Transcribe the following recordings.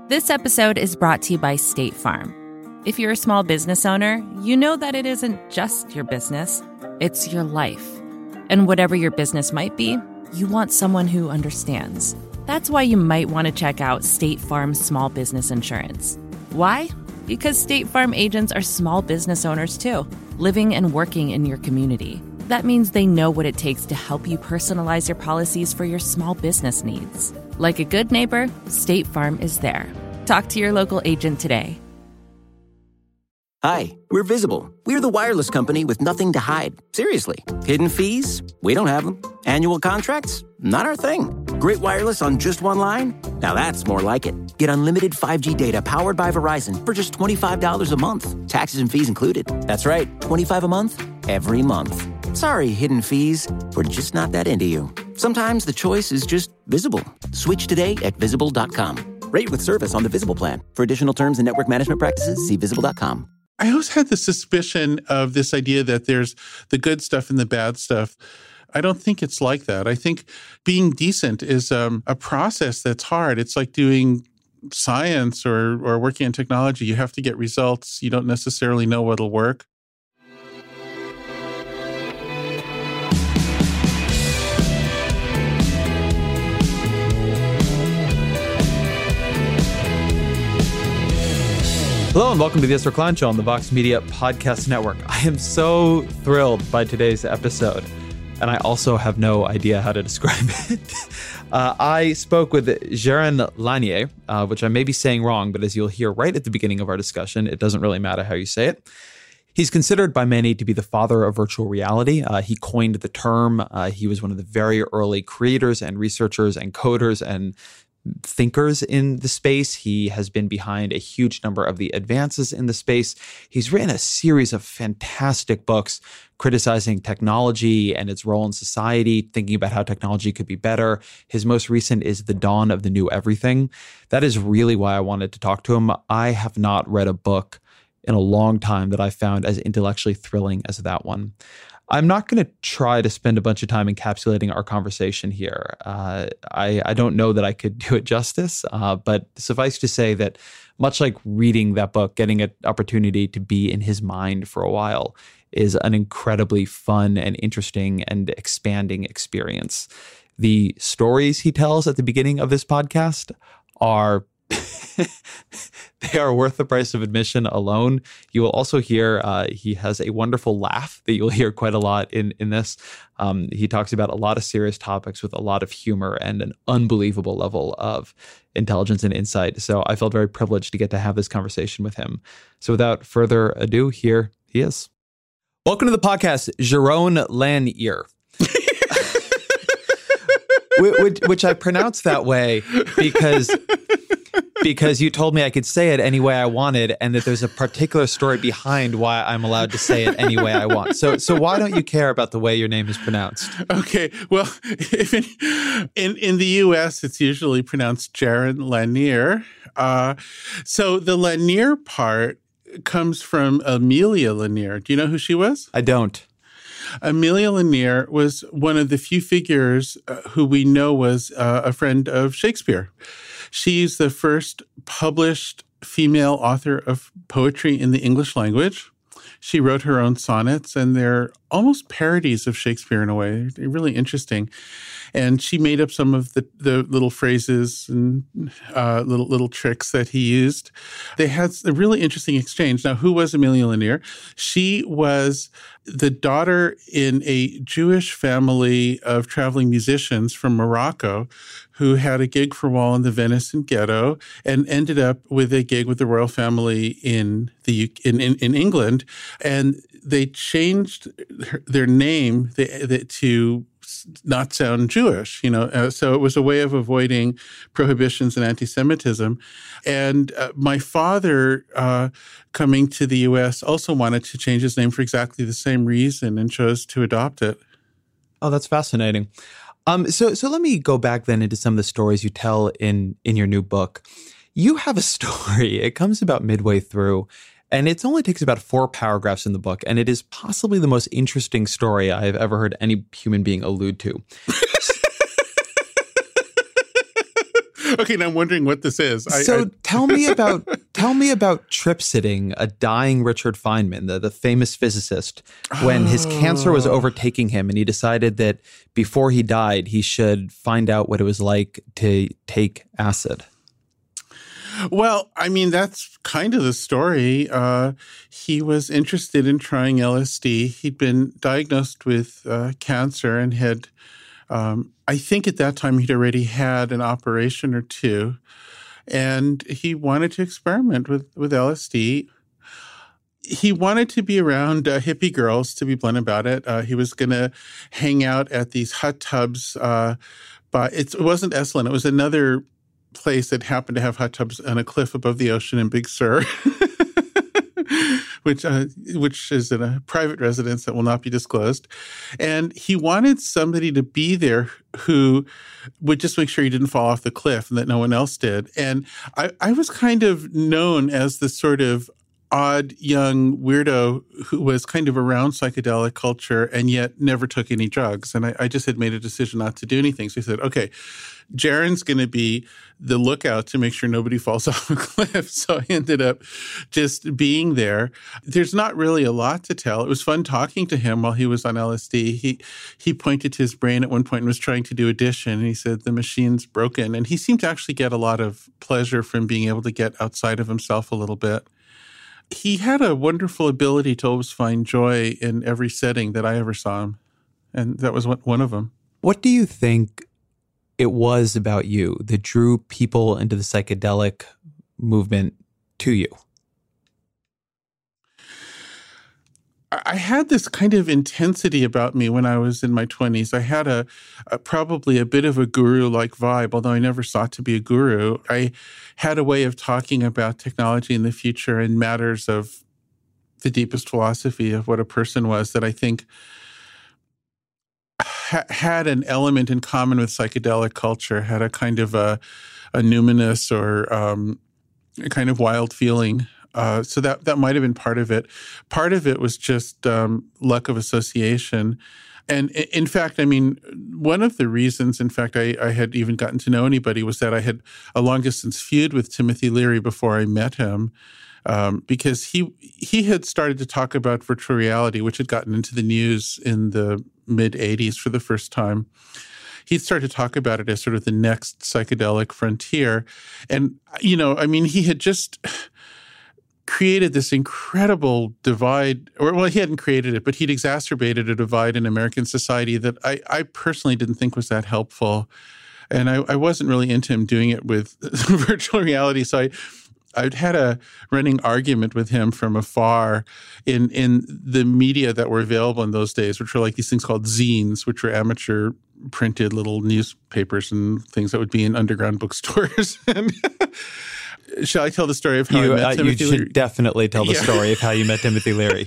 This episode is brought to you by State Farm. If you're a small business owner, you know that it isn't just your business, it's your life. And whatever your business might be, you want someone who understands. That's why you might want to check out State Farm Small Business Insurance. Why? Because State Farm agents are small business owners too, living and working in your community. That means they know what it takes to help you personalize your policies for your small business needs. Like a good neighbor, State Farm is there. Talk to your local agent today. Hi, we're Visible. We're the wireless company with nothing to hide. Seriously. Hidden fees? We don't have them. Annual contracts? Not our thing. Great wireless on just one line? Now that's more like it. Get unlimited 5G data powered by Verizon for just $25 a month. Taxes and fees included. That's right, $25 a month, every month. Sorry, hidden fees. We're just not that into you. Sometimes the choice is just Visible. Switch today at Visible.com. Rate with service on the Visible plan. For additional terms and network management practices, see Visible.com. I always had the suspicion of this idea that there's the good stuff and the bad stuff. I don't think it's like that. I think being decent is a process that's hard. It's like doing science or working in technology. You have to get results. You don't necessarily know what'll work. Hello and welcome to the Ezra Klein Show on the Vox Media Podcast Network. I am so thrilled by today's episode, and I also have no idea how to describe it. I spoke with Jaron Lanier, which I may be saying wrong, but as you'll hear right at the beginning of our discussion, it doesn't really matter how you say it. He's considered by many to be the father of virtual reality. He coined the term. He was one of the very early creators and researchers and coders and thinkers in the space. He has been behind a huge number of the advances in the space. He's written a series of fantastic books criticizing technology and its role in society, thinking about how technology could be better. His most recent is The Dawn of the New Everything. That is really why I wanted to talk to him. I have not read a book in a long time that I found as intellectually thrilling as that one. I'm not going to try to spend a bunch of time encapsulating our conversation here. I don't know that I could do it justice, but suffice to say that much like reading that book, getting an opportunity to be in his mind for a while is an incredibly fun and interesting and expanding experience. The stories he tells at the beginning of this podcast are they are worth the price of admission alone. You will also hear he has a wonderful laugh that you'll hear quite a lot in this. He talks about a lot of serious topics with a lot of humor and an unbelievable level of intelligence and insight. So I felt very privileged to get to have this conversation with him. So without further ado, here he is. Welcome to the podcast, Jaron Lanier. which I pronounced that way because you told me I could say it any way I wanted, and that there's a particular story behind why I'm allowed to say it any way I want. So why don't you care about the way your name is pronounced? Okay, well, in the U.S., it's usually pronounced Jaron Lanier. So the Lanier part comes from Amelia Lanier. Do you know who she was? I don't. Amelia Lanier was one of the few figures who we know was a friend of Shakespeare. She's the first published female author of poetry in the English language. She wrote her own sonnets, and they're almost parodies of Shakespeare in a way. They're really interesting. And she made up some of the little phrases and little tricks that he used. They had a really interesting exchange. Now, who was Amelia Lanier? She was the daughter in a Jewish family of traveling musicians from Morocco who had a gig for a while in the Venice Ghetto and ended up with a gig with the royal family in England. And they changed their name to not sound Jewish, so it was a way of avoiding prohibitions and anti-Semitism. And my father, coming to the U.S., also wanted to change his name for exactly the same reason and chose to adopt it. Oh, that's fascinating. So let me go back then into some of the stories you tell in your new book. You have a story. It comes about midway through, and it only takes about 4 paragraphs in the book, and it is possibly the most interesting story I have ever heard any human being allude to. Okay, now I'm wondering what this is. Tell me about trip sitting a dying Richard Feynman, the famous physicist, when his cancer was overtaking him and he decided that before he died, he should find out what it was like to take acid. Well, I mean, that's kind of the story. He was interested in trying LSD. He'd been diagnosed with cancer and had, I think at that time, he'd already had an operation or two. And he wanted to experiment with LSD. He wanted to be around hippie girls, to be blunt about it. He was going to hang out at these hot tubs. But it wasn't Esalen. It was another place that happened to have hot tubs on a cliff above the ocean in Big Sur, which is in a private residence that will not be disclosed. And he wanted somebody to be there who would just make sure he didn't fall off the cliff and that no one else did. And I was kind of known as the sort of odd young weirdo who was kind of around psychedelic culture and yet never took any drugs. And I just had made a decision not to do anything. So he said, okay, Jaron's going to be the lookout to make sure nobody falls off a cliff. So I ended up just being there. There's not really a lot to tell. It was fun talking to him while he was on LSD. He pointed to his brain at one point and was trying to do addition. And he said, the machine's broken. And he seemed to actually get a lot of pleasure from being able to get outside of himself a little bit. He had a wonderful ability to always find joy in every setting that I ever saw him. And that was one of them. What do you think it was about you that drew people into the psychedelic movement to you? I had this kind of intensity about me when I was in my 20s. I had probably a bit of a guru-like vibe, although I never sought to be a guru. I had a way of talking about technology in the future and matters of the deepest philosophy of what a person was that I think had an element in common with psychedelic culture, had a kind of a numinous or a kind of wild feeling. So that might have been part of it. Part of it was just luck of association. And in fact, I mean, one of the reasons, in fact, I had even gotten to know anybody was that I had a long-distance feud with Timothy Leary before I met him, because he had started to talk about virtual reality, which had gotten into the news in the mid-'80s for the first time. He started to talk about it as sort of the next psychedelic frontier. And, you know, I mean, he had just created this incredible divide, or well, he hadn't created it, but he'd exacerbated a divide in American society that I personally didn't think was that helpful. And I wasn't really into him doing it with virtual reality. So I'd had a running argument with him from afar in the media that were available in those days, which were like these things called zines, which were amateur printed little newspapers and things that would be in underground bookstores. And shall I tell the story of how I met Timothy Leary? You should definitely tell the story of how you met Timothy Leary.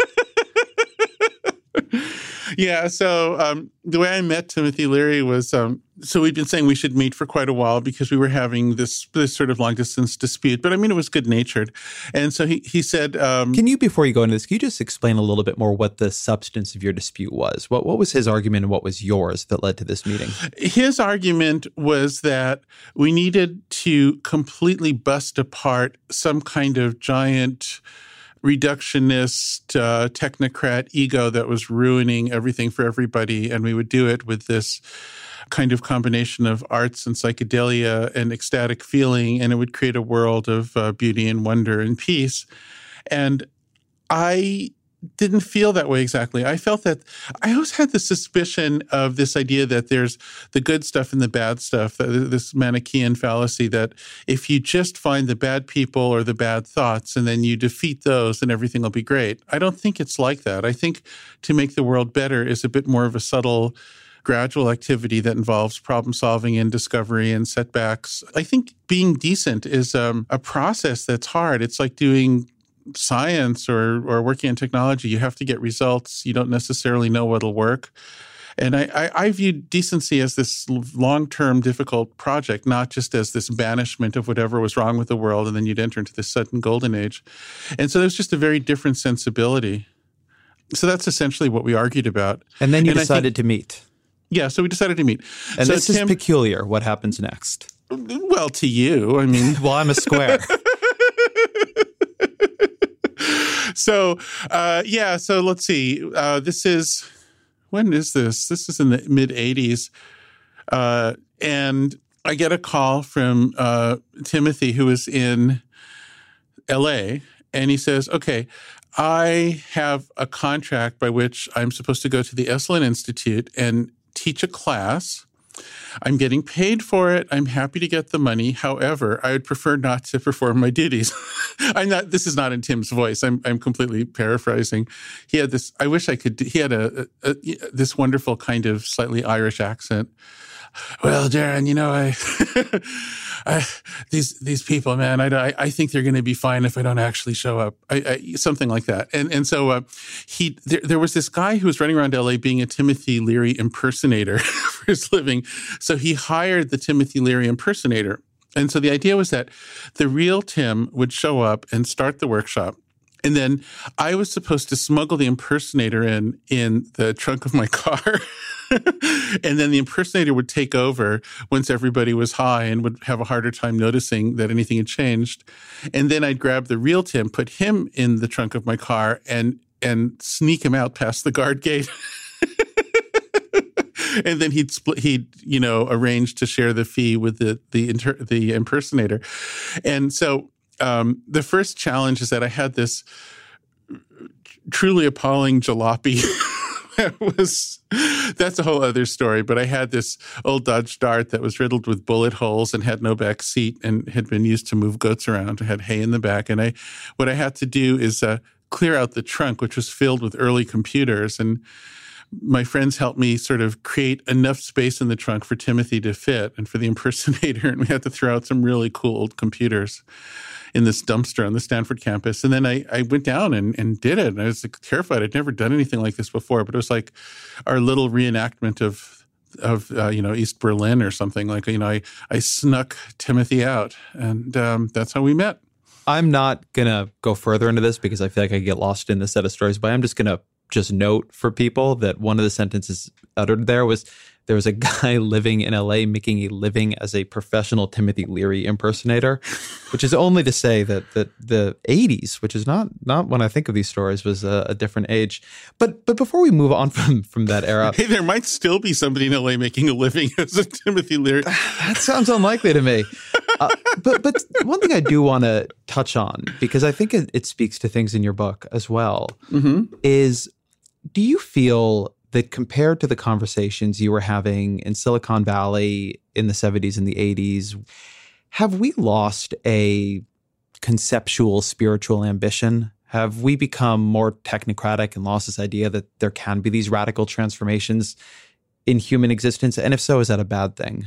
Yeah, so the way I met Timothy Leary was, so we'd been saying we should meet for quite a while because we were having this sort of long-distance dispute. But I mean, it was good-natured. And so he said... Can you, before you go into this, can you just explain a little bit more what the substance of your dispute was? What was his argument and what was yours that led to this meeting? His argument was that we needed to completely bust apart some kind of giant reductionist, technocrat ego that was ruining everything for everybody. And we would do it with this kind of combination of arts and psychedelia and ecstatic feeling. And it would create a world of beauty and wonder and peace. And I didn't feel that way exactly. I felt that I always had the suspicion of this idea that there's the good stuff and the bad stuff, this Manichaean fallacy that if you just find the bad people or the bad thoughts and then you defeat those, then everything will be great. I don't think it's like that. I think to make the world better is a bit more of a subtle, gradual activity that involves problem solving and discovery and setbacks. I think being decent is a process that's hard. It's like doing science or working in technology. You have to get results. You don't necessarily know what'll work. And I view decency as this long-term difficult project, not just as this banishment of whatever was wrong with the world, and then you'd enter into this sudden golden age. And so there's just a very different sensibility. So that's essentially what we argued about. And then you decided to meet. Yeah, so we decided to meet. And so this is peculiar, what happens next. Well, to you, I mean. Well, I'm a square. So let's see. When is this? This is in the mid-'80s. And I get a call from Timothy, who is in L.A., and he says, okay, I have a contract by which I'm supposed to go to the Esalen Institute and teach a class. I'm getting paid for it. I'm happy to get the money. However, I would prefer not to perform my duties. This is not in Tim's voice. I'm completely paraphrasing. He had this, I wish I could, he had this wonderful kind of slightly Irish accent. Well, Darren, these people, man, I think they're going to be fine if I don't actually show up. Something like that. And so there was this guy who was running around LA being a Timothy Leary impersonator for his living. So he hired the Timothy Leary impersonator. And so the idea was that the real Tim would show up and start the workshop. And then I was supposed to smuggle the impersonator in the trunk of my car. And then the impersonator would take over once everybody was high and would have a harder time noticing that anything had changed. And then I'd grab the real Tim, put him in the trunk of my car, and sneak him out past the guard gate. And then he'd arrange to share the fee with the impersonator. And so the first challenge is that I had this truly appalling jalopy. That's a whole other story, but I had this old Dodge Dart that was riddled with bullet holes and had no back seat and had been used to move goats around. I had hay in the back. And what I had to do is clear out the trunk, which was filled with early computers. And my friends helped me sort of create enough space in the trunk for Timothy to fit and for the impersonator. And we had to throw out some really cool old computers in this dumpster on the Stanford campus. And then I went down and did it. And I was terrified. I'd never done anything like this before, but it was like our little reenactment of East Berlin or something. Like, I snuck Timothy out, and that's how we met. I'm not going to go further into this because I feel like I get lost in the set of stories, but I'm just going to note for people that one of the sentences uttered there was a guy living in LA making a living as a professional Timothy Leary impersonator, which is only to say that the 80s, which is not when I think of these stories, was a different age. But before we move on from that era. Hey, there might still be somebody in LA making a living as a Timothy Leary. That sounds unlikely to me. But one thing I do want to touch on, because I think it speaks to things in your book as well, is do you feel that compared to the conversations you were having in Silicon Valley in the 70s and the 80s, have we lost a conceptual spiritual ambition? Have we become more technocratic and lost this idea that there can be these radical transformations in human existence? And if so, is that a bad thing?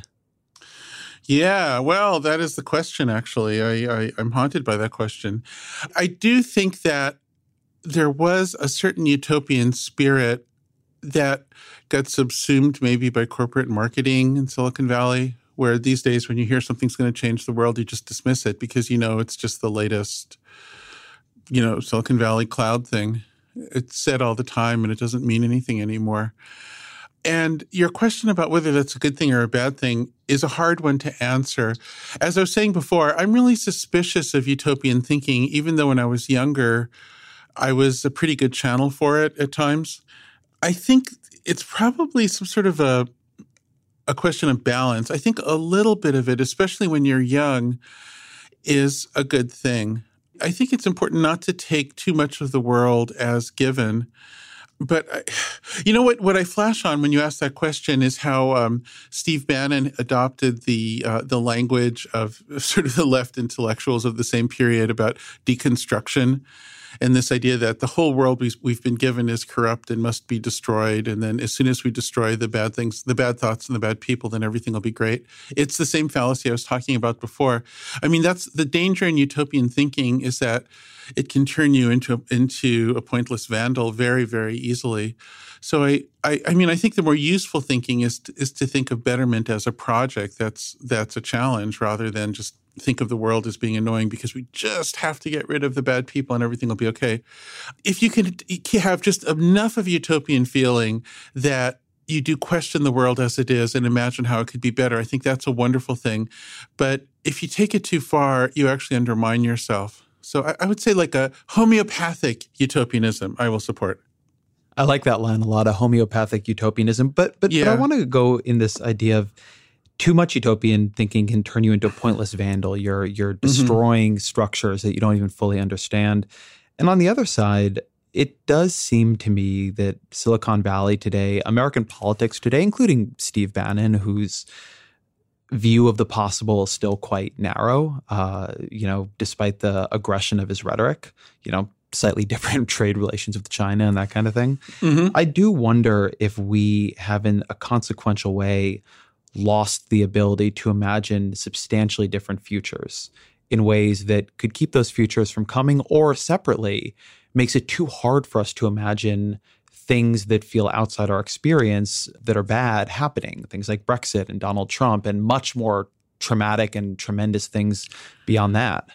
Yeah, well, that is the question, actually. I'm haunted by that question. I do think that there was a certain utopian spirit that got subsumed maybe by corporate marketing in Silicon Valley, where these days when you hear something's going to change the world, you just dismiss it because, it's just the latest, Silicon Valley cloud thing. It's said all the time and it doesn't mean anything anymore. And your question about whether that's a good thing or a bad thing is a hard one to answer. As I was saying before, I'm really suspicious of utopian thinking, even though when I was younger, I was a pretty good channel for it at times. I think it's probably some sort of a question of balance. I think a little bit of it, especially when you're young, is a good thing. I think it's important not to take too much of the world as given. But what I flash on when you ask that question is how Steve Bannon adopted the language of sort of the left intellectuals of the same period about deconstruction. And this idea that the whole world we've been given is corrupt and must be destroyed. And then as soon as we destroy the bad things, the bad thoughts and the bad people, then everything will be great. It's the same fallacy I was talking about before. I mean, that's the danger in utopian thinking, is that it can turn you into a pointless vandal very, very easily. So I think the more useful thinking is to think of betterment as a project that's a challenge, rather than just think of the world as being annoying because we just have to get rid of the bad people and everything will be okay. If you can have just enough of utopian feeling that you do question the world as it is and imagine how it could be better. I think that's a wonderful thing. But if you take it too far, you actually undermine yourself. So I would say like a homeopathic utopianism I will support. I like that line a lot, a homeopathic utopianism. But I want to go in this idea of too much utopian thinking can turn you into a pointless vandal. You're destroying structures that you don't even fully understand. And on the other side, it does seem to me that Silicon Valley today, American politics today, including Steve Bannon, whose view of the possible is still quite narrow, despite the aggression of his rhetoric, slightly different trade relations with China and that kind of thing. I do wonder if we have in a consequential way lost the ability to imagine substantially different futures in ways that could keep those futures from coming, or separately makes it too hard for us to imagine things that feel outside our experience that are bad happening, things like Brexit and Donald Trump and much more traumatic and tremendous things beyond that.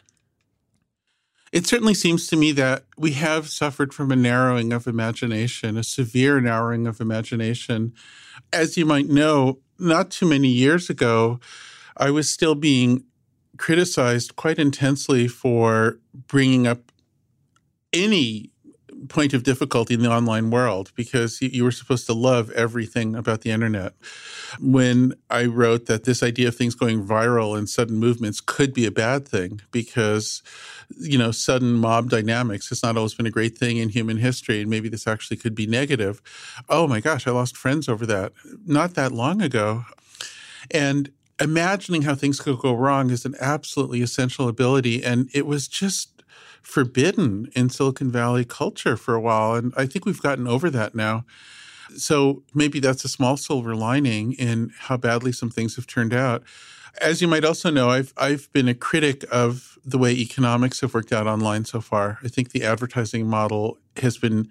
It certainly seems to me that we have suffered from a narrowing of imagination, a severe narrowing of imagination. As you might know, not too many years ago, I was still being criticized quite intensely for bringing up any point of difficulty in the online world because you were supposed to love everything about the internet. When I wrote that this idea of things going viral and sudden movements could be a bad thing because, sudden mob dynamics has not always been a great thing in human history, and maybe this actually could be negative. Oh my gosh, I lost friends over that not that long ago. And imagining how things could go wrong is an absolutely essential ability, and it was just forbidden in Silicon Valley culture for a while. And I think we've gotten over that now. So maybe that's a small silver lining in how badly some things have turned out. As you might also know, I've been a critic of the way economics have worked out online so far. I think the advertising model has been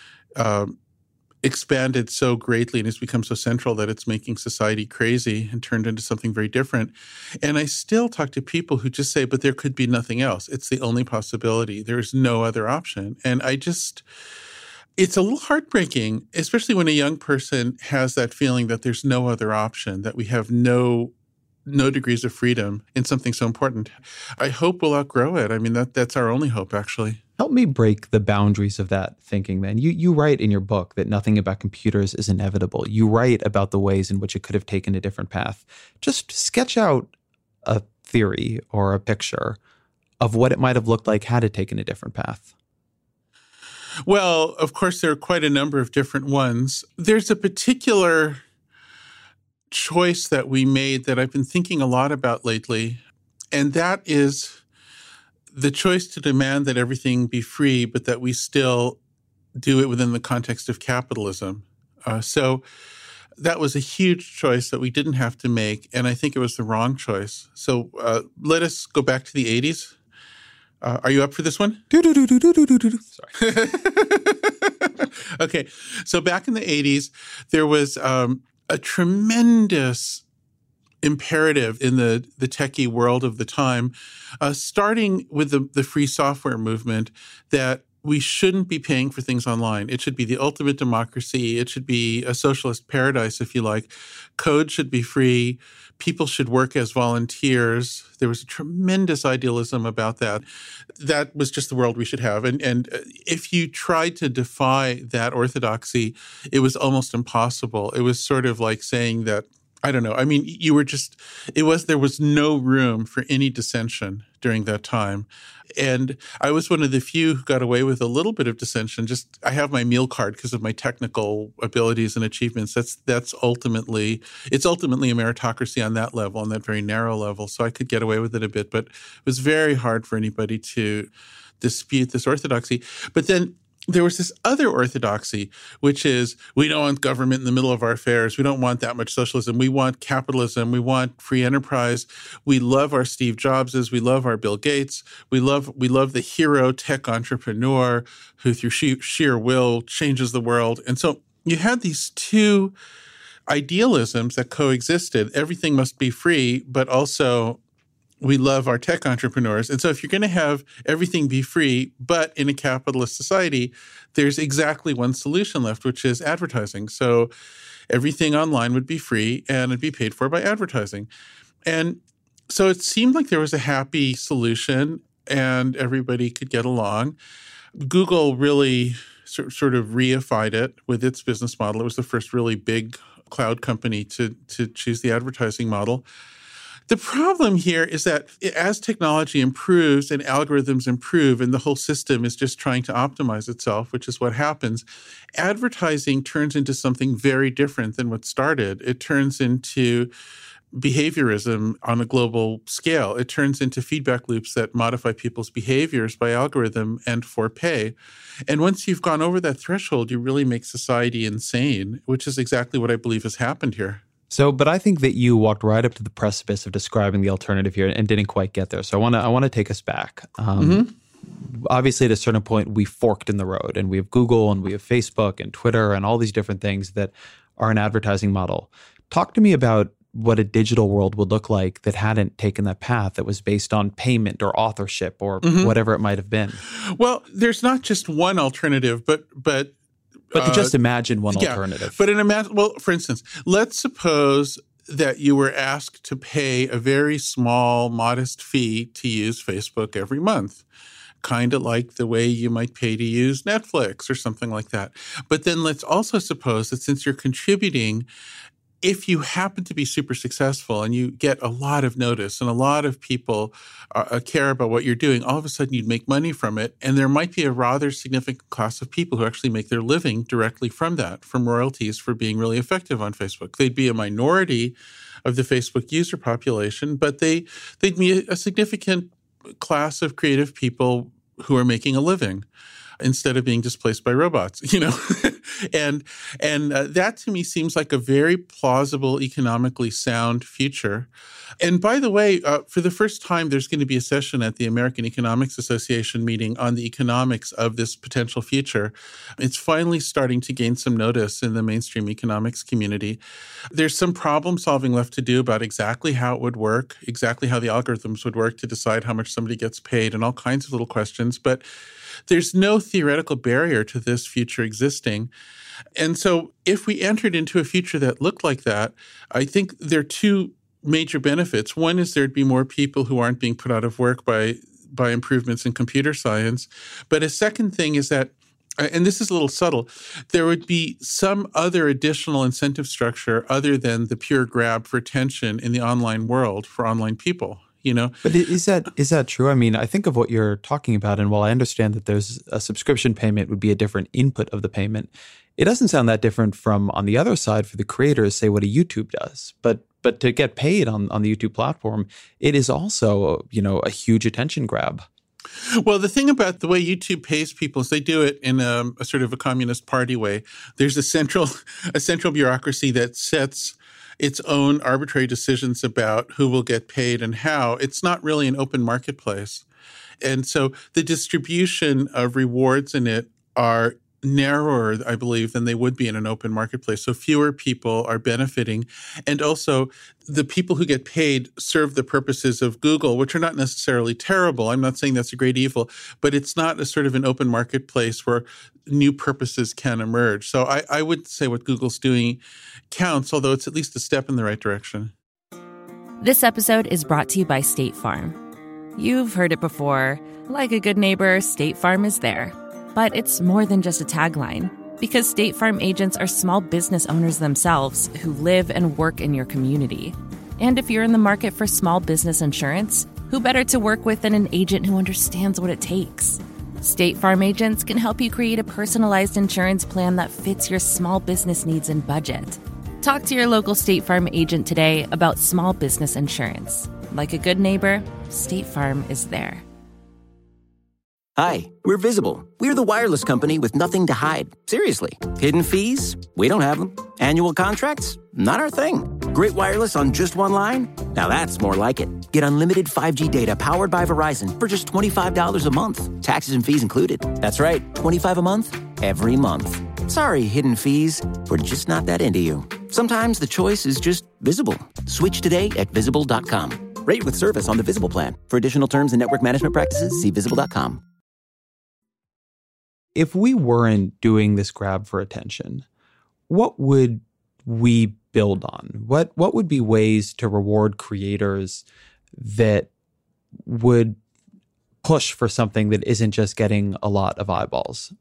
expanded so greatly and has become so central that it's making society crazy and turned into something very different. And I still talk to people who just say, but there could be nothing else. It's the only possibility. There's no other option. And it's a little heartbreaking, especially when a young person has that feeling that there's no other option, that we have no degrees of freedom in something so important. I hope we'll outgrow it. I mean, that's our only hope, actually. Help me break the boundaries of that thinking, then. You write in your book that nothing about computers is inevitable. You write about the ways in which it could have taken a different path. Just sketch out a theory or a picture of what it might have looked like had it taken a different path. Well, of course, there are quite a number of different ones. There's a particular choice that we made that I've been thinking a lot about lately, and that is the choice to demand that everything be free, but that we still do it within the context of capitalism. So that was a huge choice that we didn't have to make, and I think it was the wrong choice. So let us go back to the 80s. Are you up for this one? Sorry. Okay. So back in the 80s, there was a tremendous imperative in the techie world of the time, starting with the free software movement, that we shouldn't be paying for things online. It should be the ultimate democracy. It should be a socialist paradise, if you like. Code should be free. People should work as volunteers. There was a tremendous idealism about that. That was just the world we should have. And if you tried to defy that orthodoxy, it was almost impossible. It was sort of like saying that, I don't know. I mean, there was no room for any dissension during that time. And I was one of the few who got away with a little bit of dissension. I have my meal card because of my technical abilities and achievements. It's ultimately a meritocracy on that level, on that very narrow level. So I could get away with it a bit, but it was very hard for anybody to dispute this orthodoxy. But then there was this other orthodoxy, which is we don't want government in the middle of our affairs. We don't want that much socialism. We want capitalism. We want free enterprise. We love our Steve Jobses. We love our Bill Gates. We love the hero tech entrepreneur who through sheer will changes the world. And so you had these two idealisms that coexisted. Everything must be free, but also we love our tech entrepreneurs. And so if you're going to have everything be free, but in a capitalist society, there's exactly one solution left, which is advertising. So everything online would be free and it'd be paid for by advertising. And so it seemed like there was a happy solution and everybody could get along. Google really sort of reified it with its business model. It was the first really big cloud company to choose the advertising model. The problem here is that as technology improves and algorithms improve and the whole system is just trying to optimize itself, which is what happens, advertising turns into something very different than what started. It turns into behaviorism on a global scale. It turns into feedback loops that modify people's behaviors by algorithm and for pay. And once you've gone over that threshold, you really make society insane, which is exactly what I believe has happened here. So, but I think that you walked right up to the precipice of describing the alternative here and didn't quite get there. So I want to take us back. Obviously, at a certain point, we forked in the road, and we have Google, and we have Facebook, and Twitter, and all these different things that are an advertising model. Talk to me about what a digital world would look like that hadn't taken that path, that was based on payment or authorship or whatever it might have been. Well, there's not just one alternative, but to just imagine one alternative. But for instance, let's suppose that you were asked to pay a very small, modest fee to use Facebook every month, kind of like the way you might pay to use Netflix or something like that. But then let's also suppose that since you're contributing, if you happen to be super successful and you get a lot of notice and a lot of people care about what you're doing, all of a sudden you'd make money from it. And there might be a rather significant class of people who actually make their living directly from that, from royalties for being really effective on Facebook. They'd be a minority of the Facebook user population, but they'd be a significant class of creative people who are making a living instead of being displaced by robots, and that to me seems like a very plausible, economically sound future. And by the way, for the first time, there's going to be a session at the American Economics Association meeting on the economics of this potential future. It's finally starting to gain some notice in the mainstream economics community. There's some problem solving left to do about exactly how it would work, exactly how the algorithms would work to decide how much somebody gets paid, and all kinds of little questions. But there's no theoretical barrier to this future existing. And so if we entered into a future that looked like that, I think there are two major benefits. One is there'd be more people who aren't being put out of work by improvements in computer science. But a second thing is that, and this is a little subtle, there would be some other additional incentive structure other than the pure grab for attention in the online world for online people. But is that true? I mean, I think of what you're talking about, and while I understand that there's a subscription payment would be a different input of the payment, it doesn't sound that different from, on the other side, for the creators, say what a YouTube does. But to get paid on the YouTube platform, it is also, a huge attention grab. Well, the thing about the way YouTube pays people is they do it in a sort of a communist party way. There's a central bureaucracy that sets its own arbitrary decisions about who will get paid and how. It's not really an open marketplace. And so the distribution of rewards in it are narrower, I believe, than they would be in an open marketplace. So fewer people are benefiting. And also the people who get paid serve the purposes of Google, which are not necessarily terrible. I'm not saying that's a great evil, but it's not a sort of an open marketplace where new purposes can emerge. So I would say what Google's doing counts, although it's at least a step in the right direction. This episode is brought to you by State Farm. You've heard it before. Like a good neighbor, State Farm is there. But it's more than just a tagline, because State Farm agents are small business owners themselves who live and work in your community. And if you're in the market for small business insurance, who better to work with than an agent who understands what it takes? State Farm agents can help you create a personalized insurance plan that fits your small business needs and budget. Talk to your local State Farm agent today about small business insurance. Like a good neighbor, State Farm is there. Hi, we're Visible. We're the wireless company with nothing to hide. Seriously. Hidden fees? We don't have them. Annual contracts? Not our thing. Great wireless on just one line? Now that's more like it. Get unlimited 5G data powered by Verizon for just $25 a month. Taxes and fees included. That's right, $25 a month, every month. Sorry, hidden fees. We're just not that into you. Sometimes the choice is just Visible. Switch today at Visible.com. Rate with service on the Visible plan. For additional terms and network management practices, see Visible.com. If we weren't doing this grab for attention, what would we build on? What would be ways to reward creators that would push for something that isn't just getting a lot of eyeballs?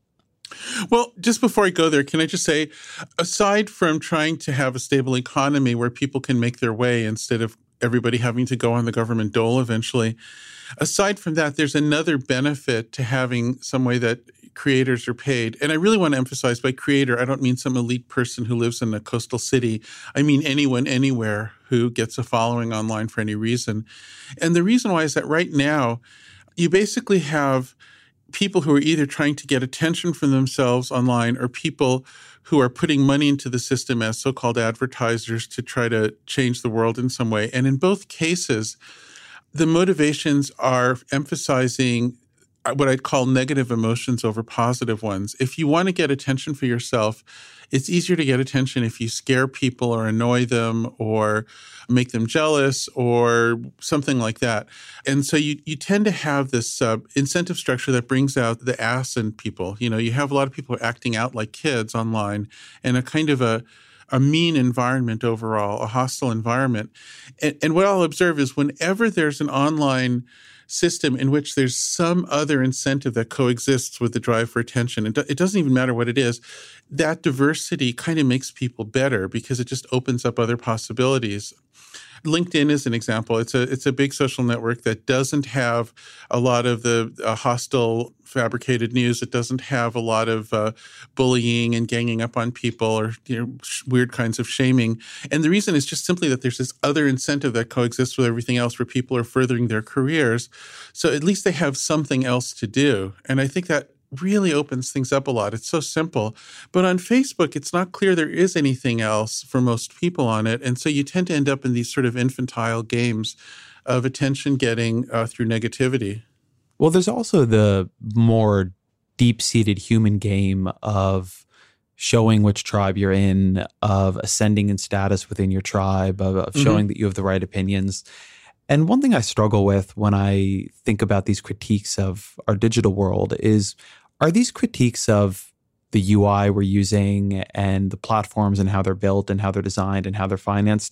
Well, just before I go there, can I just say, aside from trying to have a stable economy where people can make their way instead of everybody having to go on the government dole eventually, aside from that, there's another benefit to having some way that creators are paid. And I really want to emphasize by creator, I don't mean some elite person who lives in a coastal city. I mean anyone, anywhere who gets a following online for any reason. And the reason why is that right now, you basically have people who are either trying to get attention from themselves online or people who are putting money into the system as so-called advertisers to try to change the world in some way. And in both cases, the motivations are emphasizing what I'd call negative emotions over positive ones. If you want to get attention for yourself, it's easier to get attention if you scare people or annoy them or make them jealous or something like that. And so you tend to have this incentive structure that brings out the ass in people. You know, you have a lot of people acting out like kids online and a kind of a mean environment overall, a hostile environment. And what I'll observe is whenever there's an online system in which there's some other incentive that coexists with the drive for attention, it doesn't even matter what it is, that diversity kind of makes people better because it just opens up other possibilities. LinkedIn is an example. It's a big social network that doesn't have a lot of the hostile fabricated news. It doesn't have a lot of bullying and ganging up on people or weird kinds of shaming. And the reason is just simply that there's this other incentive that coexists with everything else where people are furthering their careers. So at least they have something else to do. And I think that really opens things up a lot. It's so simple. But on Facebook, it's not clear there is anything else for most people on it. And so you tend to end up in these sort of infantile games of attention getting through negativity. Well, there's also the more deep-seated human game of showing which tribe you're in, of ascending in status within your tribe, of showing that you have the right opinions. And one thing I struggle with when I think about these critiques of our digital world is, are these critiques of the UI we're using and the platforms and how they're built and how they're designed and how they're financed?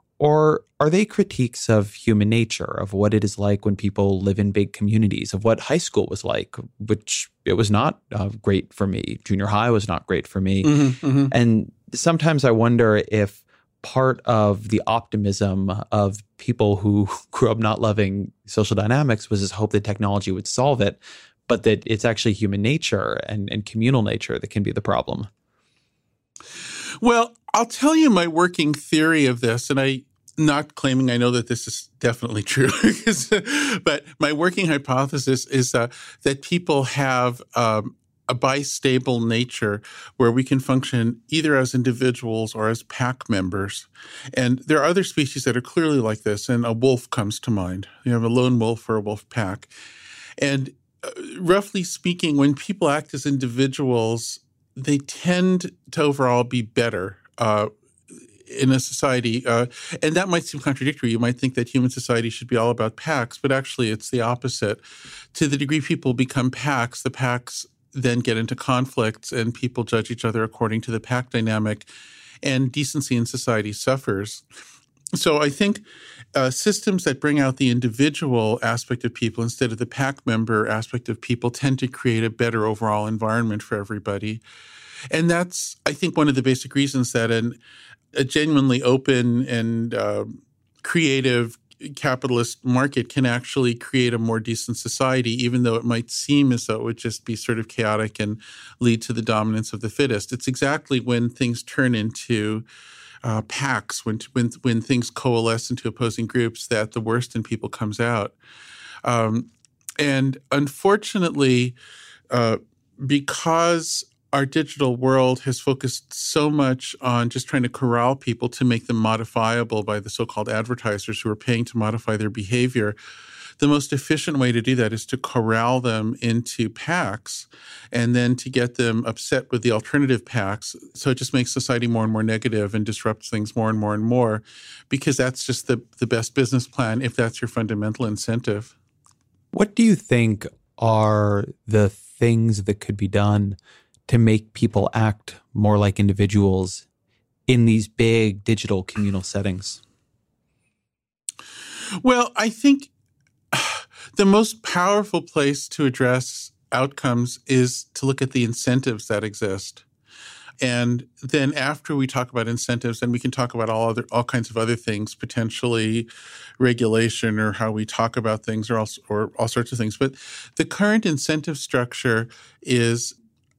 Or are they critiques of human nature, of what it is like when people live in big communities, of what high school was like, which it was not great for me. Junior high was not great for me. And sometimes I wonder if part of the optimism of people who grew up not loving social dynamics was this hope that technology would solve it, but that it's actually human nature and communal nature that can be the problem. Well, I'll tell you my working theory of this, and I'm not claiming I know that this is definitely true, but my working hypothesis is that people have a bistable nature where we can function either as individuals or as pack members. And there are other species that are clearly like this, and a wolf comes to mind. You have a lone wolf or a wolf pack. And roughly speaking, when people act as individuals, they tend to overall be better in a society. And that might seem contradictory. You might think that human society should be all about packs, but actually it's the opposite. To the degree people become packs, the packs then get into conflicts and people judge each other according to the pack dynamic, and decency in society suffers. So I think systems that bring out the individual aspect of people instead of the pack member aspect of people tend to create a better overall environment for everybody. And that's, I think, one of the basic reasons that a genuinely open and creative capitalist market can actually create a more decent society, even though it might seem as though it would just be sort of chaotic and lead to the dominance of the fittest. It's exactly when things turn into packs, when things coalesce into opposing groups, that the worst in people comes out. And unfortunately, because our digital world has focused so much on just trying to corral people to make them modifiable by the so-called advertisers who are paying to modify their behavior, the most efficient way to do that is to corral them into PACs and then to get them upset with the alternative PACs. So it just makes society more and more negative and disrupts things more and more and more, because that's just the best business plan if that's your fundamental incentive. What do you think are the things that could be done to make people act more like individuals in these big digital communal settings? Well, I think the most powerful place to address outcomes is to look at the incentives that exist. And then after we talk about incentives, then we can talk about all kinds of other things, potentially regulation or how we talk about things or all sorts of things. But the current incentive structure is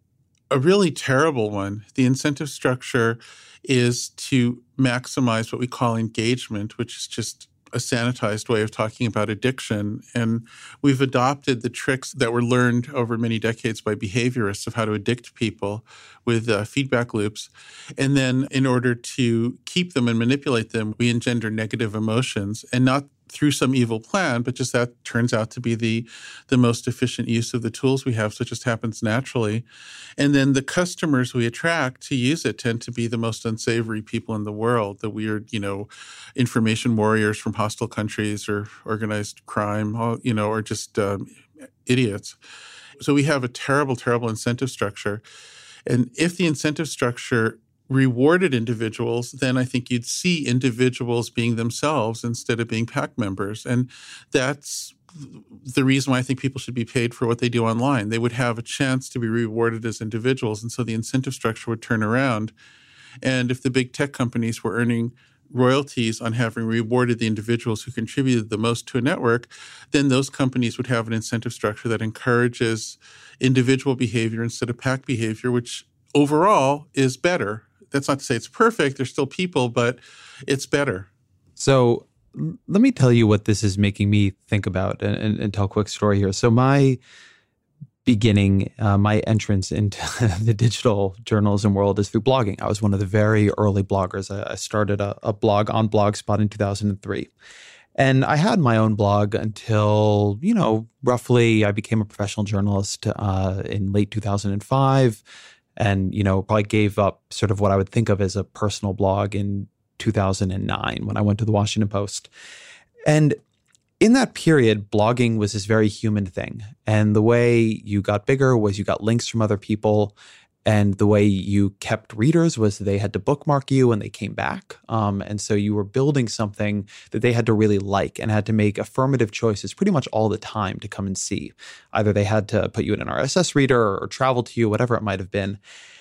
a really terrible one. The incentive structure is to maximize what we call engagement, which is just a sanitized way of talking about addiction. And we've adopted the tricks that were learned over many decades by behaviorists of how to addict people with feedback loops. And then in order to keep them and manipulate them, we engender negative emotions, and not through some evil plan, but just that turns out to be the most efficient use of the tools we have. So it just happens naturally. And then the customers we attract to use it tend to be the most unsavory people in the world, the weird, information warriors from hostile countries or organized crime, or just idiots. So we have a terrible, terrible incentive structure. And if the incentive structure rewarded individuals, then I think you'd see individuals being themselves instead of being PAC members. And that's the reason why I think people should be paid for what they do online. They would have a chance to be rewarded as individuals. And so the incentive structure would turn around. And if the big tech companies were earning royalties on having rewarded the individuals who contributed the most to a network, then those companies would have an incentive structure that encourages individual behavior instead of PAC behavior, which overall is better. That's not to say it's perfect. They're still people, but it's better. So let me tell you what this is making me think about and tell a quick story here. So my beginning, my entrance into the digital journalism world is through blogging. I was one of the very early bloggers. I started a blog on Blogspot in 2003. And I had my own blog until, roughly I became a professional journalist in late 2005. And, probably gave up sort of what I would think of as a personal blog in 2009 when I went to the Washington Post. And in that period, blogging was this very human thing. And the way you got bigger was you got links from other people. And the way you kept readers was they had to bookmark you when they came back. And so you were building something that they had to really like and had to make affirmative choices pretty much all the time to come and see. Either they had to put you in an RSS reader or travel to you, whatever it might have been.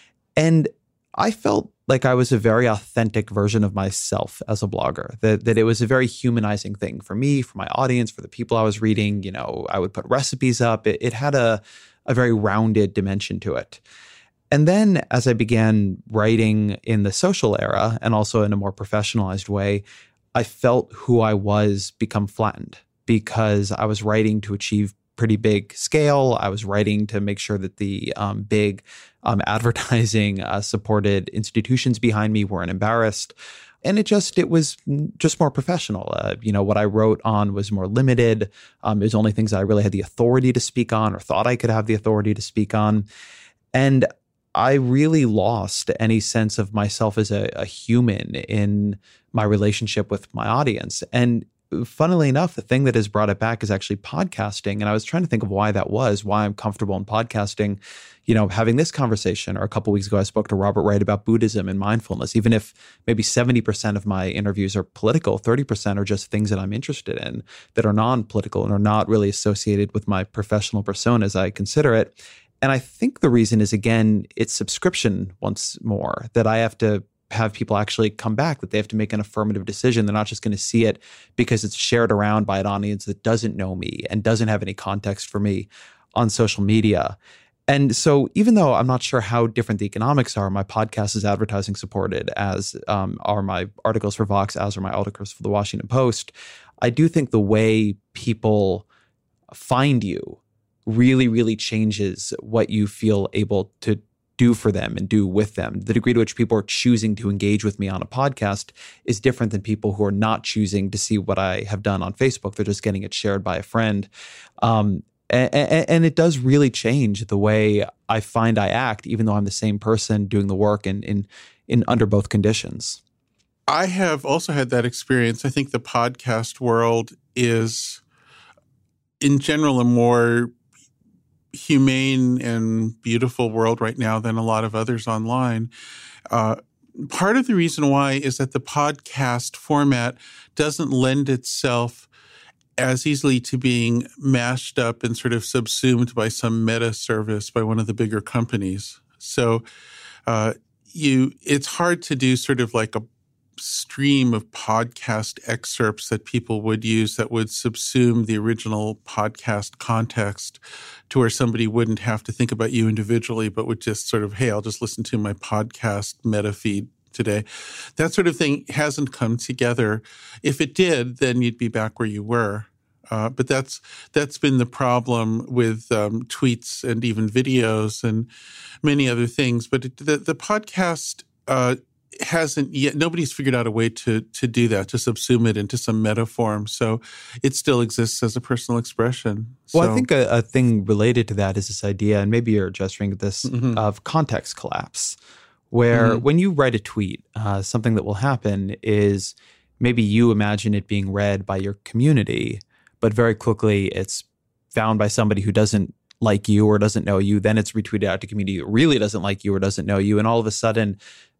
And I felt like I was a very authentic version of myself as a blogger, that it was a very humanizing thing for me, for my audience, for the people I was reading. I would put recipes up. It had a very rounded dimension to it. And then as I began writing in the social era and also in a more professionalized way, I felt who I was become flattened because I was writing to achieve pretty big scale. I was writing to make sure that the big advertising supported institutions behind me weren't embarrassed. And it was just more professional. What I wrote on was more limited. It was only things that I really had the authority to speak on or thought I could have the authority to speak on. And I really lost any sense of myself as a human in my relationship with my audience. And funnily enough, the thing that has brought it back is actually podcasting. And I was trying to think of why that was, why I'm comfortable in podcasting. Having this conversation, or a couple of weeks ago, I spoke to Robert Wright about Buddhism and mindfulness. Even if maybe 70% of my interviews are political, 30% are just things that I'm interested in that are non-political and are not really associated with my professional persona as I consider it. And I think the reason is, again, it's subscription once more, that I have to have people actually come back, that they have to make an affirmative decision. They're not just going to see it because it's shared around by an audience that doesn't know me and doesn't have any context for me on social media. And so even though I'm not sure how different the economics are, my podcast is advertising supported, as are my articles for Vox, as are my articles for the Washington Post. I do think the way people find you really, really changes what you feel able to do for them and do with them. The degree to which people are choosing to engage with me on a podcast is different than people who are not choosing to see what I have done on Facebook. They're just getting it shared by a friend. And it does really change the way I find I act, even though I'm the same person doing the work in under both conditions. I have also had that experience. I think the podcast world is, in general, a more humane and beautiful world right now than a lot of others online. Part of the reason why is that the podcast format doesn't lend itself as easily to being mashed up and sort of subsumed by some meta service by one of the bigger companies. So it's hard to do sort of like a stream of podcast excerpts that people would use that would subsume the original podcast context to where somebody wouldn't have to think about you individually, but would just sort of, hey, I'll just listen to my podcast meta feed today. That sort of thing hasn't come together. If it did, then you'd be back where you were. But that's been the problem with tweets and even videos and many other things. But the podcast hasn't yet. Nobody's figured out a way to do that, to subsume it into some meta form. So it still exists as a personal expression. Well, I think a thing related to that is this idea, and maybe you're gesturing to this, of context collapse, where when you write a tweet, something that will happen is maybe you imagine it being read by your community, but very quickly it's found by somebody who doesn't like you or doesn't know you. Then it's retweeted out to community who really doesn't like you or doesn't know you. And all of a sudden,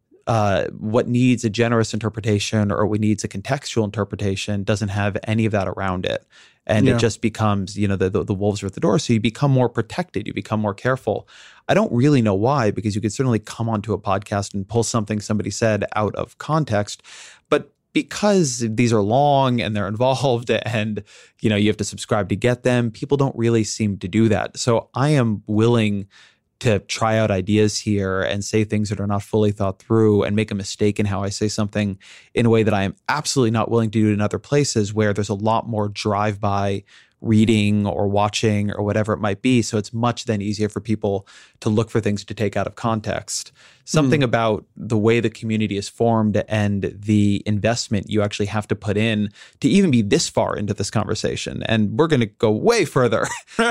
what needs a generous interpretation or what needs a contextual interpretation doesn't have any of that around it. And it just becomes, the wolves are at the door. So you become more protected. You become more careful. I don't really know why, because you could certainly come onto a podcast and pull something somebody said out of context. But because these are long and they're involved and, you have to subscribe to get them, people don't really seem to do that. So I am willing to try out ideas here and say things that are not fully thought through and make a mistake in how I say something in a way that I am absolutely not willing to do in other places where there's a lot more drive-by reading or watching or whatever it might be. So it's much then easier for people to look for things to take out of context. Something about the way the community is formed and the investment you actually have to put in to even be this far into this conversation, and we're going to go way further,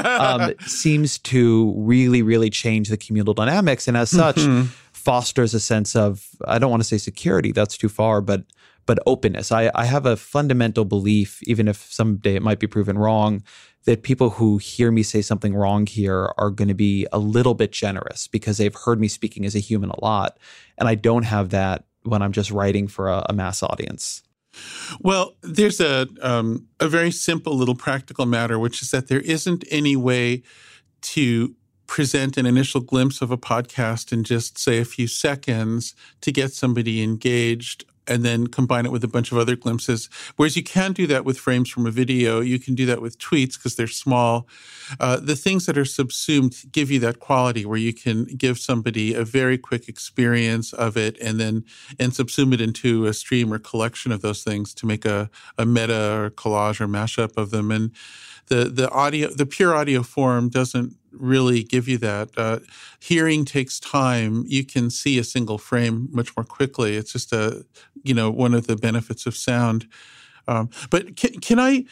seems to really, really change the communal dynamics. And as such, fosters a sense of, I don't want to say security, that's too far, but openness. I have a fundamental belief, even if someday it might be proven wrong, that people who hear me say something wrong here are going to be a little bit generous because they've heard me speaking as a human a lot. And I don't have that when I'm just writing for a mass audience. Well, there's a very simple little practical matter, which is that there isn't any way to present an initial glimpse of a podcast in just, say, a few seconds to get somebody engaged and then combine it with a bunch of other glimpses. Whereas you can do that with frames from a video. You can do that with tweets because they're small. The things that are subsumed give you that quality where you can give somebody a very quick experience of it and subsume it into a stream or collection of those things to make a meta or collage or mashup of them. And the pure audio form doesn't really give you that. Hearing takes time. You can see a single frame much more quickly. It's just one of the benefits of sound. But can I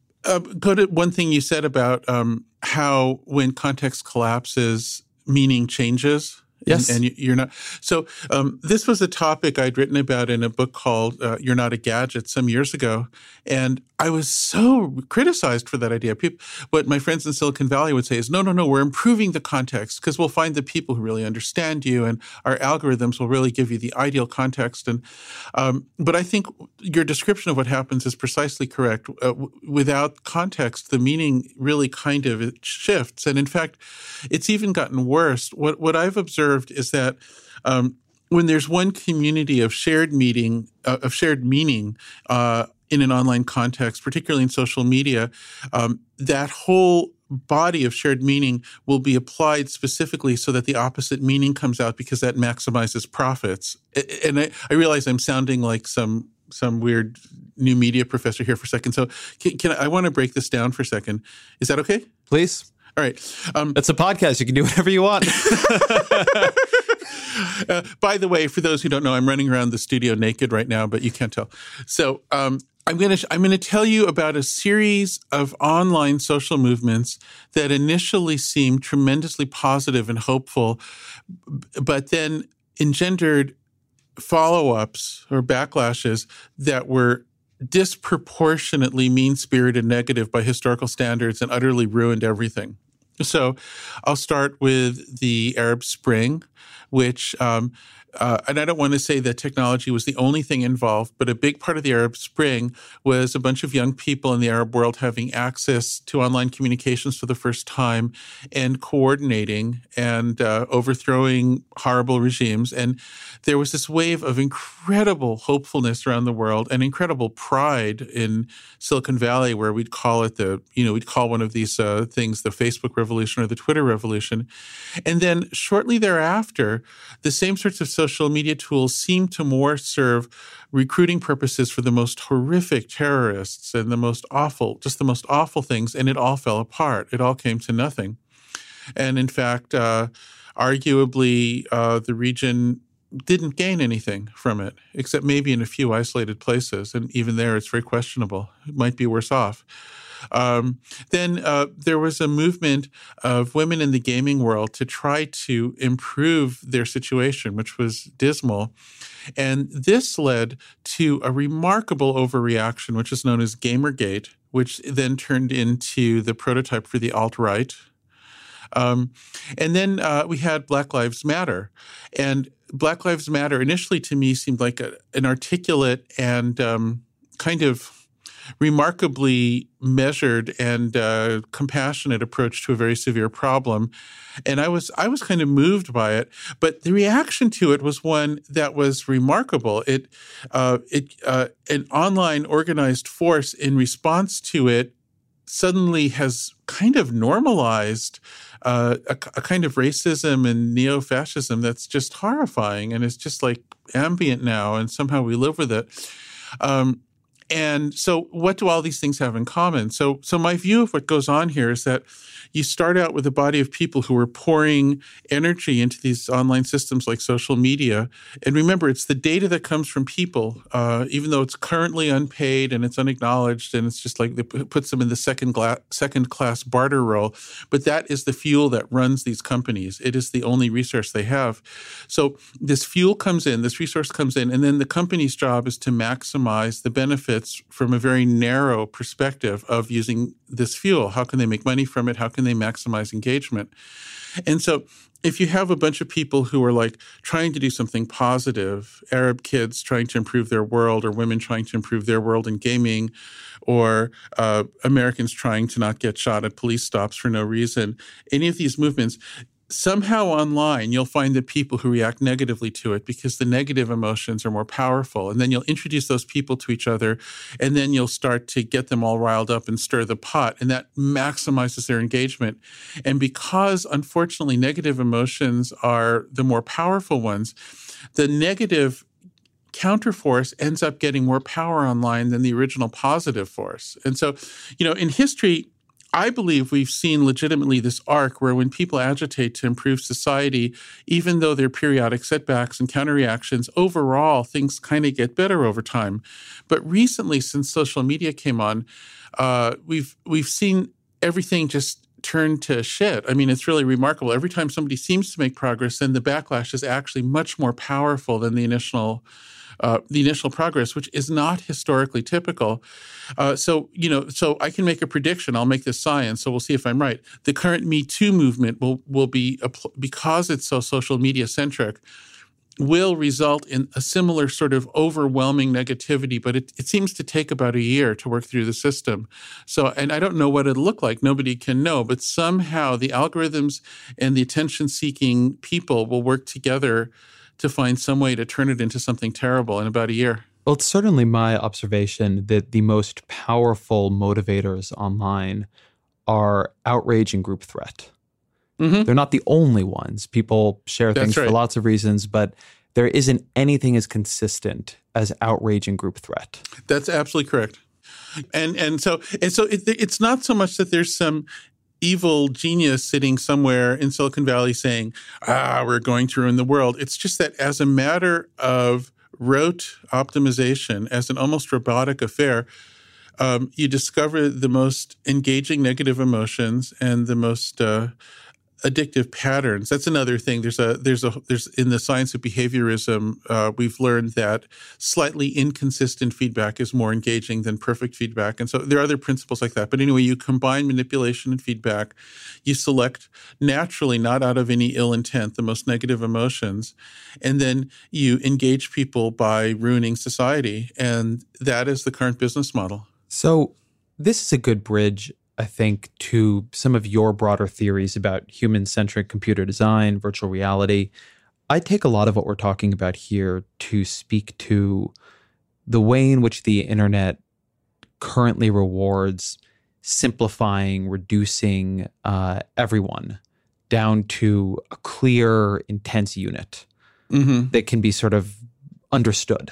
go to one thing you said about how when context collapses, meaning changes? Yes. And you're not. So this was a topic I'd written about in a book called You're Not a Gadget some years ago. And I was so criticized for that idea. What my friends in Silicon Valley would say is, no, we're improving the context because we'll find the people who really understand you and our algorithms will really give you the ideal context. And but I think your description of what happens is precisely correct. Without context, the meaning really kind of shifts. And in fact, it's even gotten worse. What I've observed is that when there's one community of shared meaning in an online context, particularly in social media, that whole body of shared meaning will be applied specifically so that the opposite meaning comes out because that maximizes profits. And I realize I'm sounding like some weird new media professor here for a second. So I want to break this down for a second. Is that okay? Please. All right. It's a podcast. You can do whatever you want. By the way, for those who don't know, I'm running around the studio naked right now, but you can't tell. So I'm going to tell you about a series of online social movements that initially seemed tremendously positive and hopeful, but then engendered follow-ups or backlashes that were disproportionately mean-spirited and negative by historical standards and utterly ruined everything. So I'll start with the Arab Spring, which, and I don't want to say that technology was the only thing involved, but a big part of the Arab Spring was a bunch of young people in the Arab world having access to online communications for the first time and coordinating and overthrowing horrible regimes. And there was this wave of incredible hopefulness around the world and incredible pride in Silicon Valley, where we'd call it we'd call one of these things the Facebook revolution or the Twitter revolution. And then shortly thereafter, the same sorts of social media tools seem to more serve recruiting purposes for the most horrific terrorists and the most awful things, and it all fell apart. It all came to nothing. And in fact, arguably, the region didn't gain anything from it, except maybe in a few isolated places. And even there, it's very questionable. It might be worse off. Then there was a movement of women in the gaming world to try to improve their situation, which was dismal. And this led to a remarkable overreaction, which is known as Gamergate, which then turned into the prototype for the alt-right. And then we had Black Lives Matter. And Black Lives Matter initially to me seemed like an articulate and kind of remarkably measured and compassionate approach to a very severe problem. And I was kind of moved by it. But the reaction to it was one that was remarkable. An online organized force in response to it suddenly has kind of normalized a kind of racism and neo-fascism that's just horrifying, and it's just like ambient now, and somehow we live with it. And so what do all these things have in common? So my view of what goes on here is that you start out with a body of people who are pouring energy into these online systems like social media. And remember, it's the data that comes from people, even though it's currently unpaid and it's unacknowledged, and it's just like it puts them in the second-class barter role. But that is the fuel that runs these companies. It is the only resource they have. So this fuel comes in, this resource comes in, and then the company's job is to maximize the benefits from a very narrow perspective of using this fuel. How can they make money from it? How can they maximize engagement? And so if you have a bunch of people who are like trying to do something positive, Arab kids trying to improve their world, or women trying to improve their world in gaming, or Americans trying to not get shot at police stops for no reason, any of these movements, somehow online, you'll find the people who react negatively to it because the negative emotions are more powerful. And then you'll introduce those people to each other, and then you'll start to get them all riled up and stir the pot, and that maximizes their engagement. And because, unfortunately, negative emotions are the more powerful ones, the negative counterforce ends up getting more power online than the original positive force. And so, in history, I believe we've seen legitimately this arc where when people agitate to improve society, even though there are periodic setbacks and counterreactions, overall things kind of get better over time. But recently, since social media came on, we've seen everything just turn to shit. I mean, it's really remarkable. Every time somebody seems to make progress, then the backlash is actually much more powerful than the initial progress, which is not historically typical. So I can make a prediction. I'll make this science, so we'll see if I'm right. The current Me Too movement will be, because it's so social media centric, will result in a similar sort of overwhelming negativity, but it seems to take about a year to work through the system. So, and I don't know what it'll look like. Nobody can know, but somehow the algorithms and the attention-seeking people will work together to find some way to turn it into something terrible in about a year. Well, it's certainly my observation that the most powerful motivators online are outrage and group threat. Mm-hmm. They're not the only ones. People share things for lots of reasons, but there isn't anything as consistent as outrage and group threat. That's absolutely correct. And so it's not so much that there's some evil genius sitting somewhere in Silicon Valley saying, we're going to ruin the world. It's just that as a matter of rote optimization, as an almost robotic affair, you discover the most engaging negative emotions and the most addictive patterns. That's another thing. There's in the science of behaviorism, we've learned that slightly inconsistent feedback is more engaging than perfect feedback. And so there are other principles like that. But anyway, you combine manipulation and feedback. You select naturally, not out of any ill intent, the most negative emotions. And then you engage people by ruining society. And that is the current business model. So this is a good bridge, I think, to some of your broader theories about human-centric computer design, virtual reality. I take a lot of what we're talking about here to speak to the way in which the internet currently rewards simplifying, reducing everyone down to a clear, intense unit that can be sort of understood.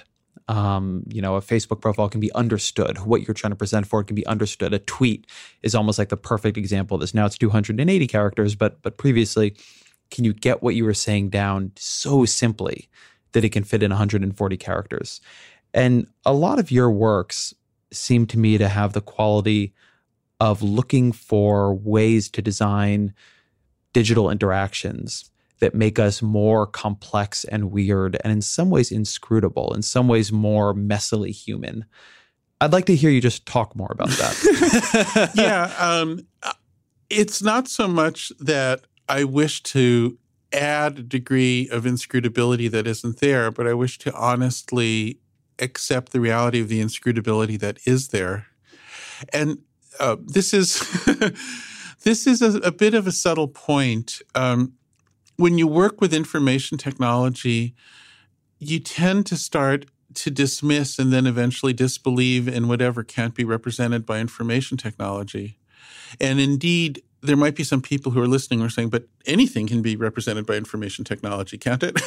A Facebook profile can be understood. What you're trying to present for it can be understood. A tweet is almost like the perfect example of this. Now it's 280 characters, but previously, can you get what you were saying down so simply that it can fit in 140 characters? And a lot of your works seem to me to have the quality of looking for ways to design digital interactions that make us more complex and weird and in some ways inscrutable, in some ways more messily human. I'd like to hear you just talk more about that. Yeah. It's not so much that I wish to add a degree of inscrutability that isn't there, but I wish to honestly accept the reality of the inscrutability that is there. And this is this is a bit of a subtle point. When you work with information technology, you tend to start to dismiss and then eventually disbelieve in whatever can't be represented by information technology. And indeed, there might be some people who are listening who are saying, but anything can be represented by information technology, can't it?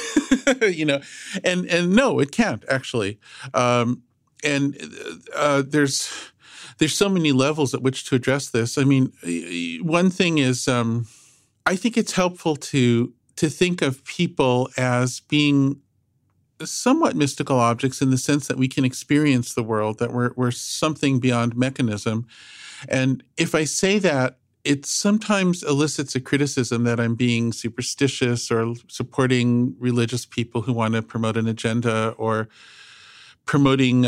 And no, it can't actually. There's so many levels at which to address this. I mean, one thing is, I think it's helpful to think of people as being somewhat mystical objects in the sense that we can experience the world, that we're something beyond mechanism. And if I say that, it sometimes elicits a criticism that I'm being superstitious or supporting religious people who want to promote an agenda or promoting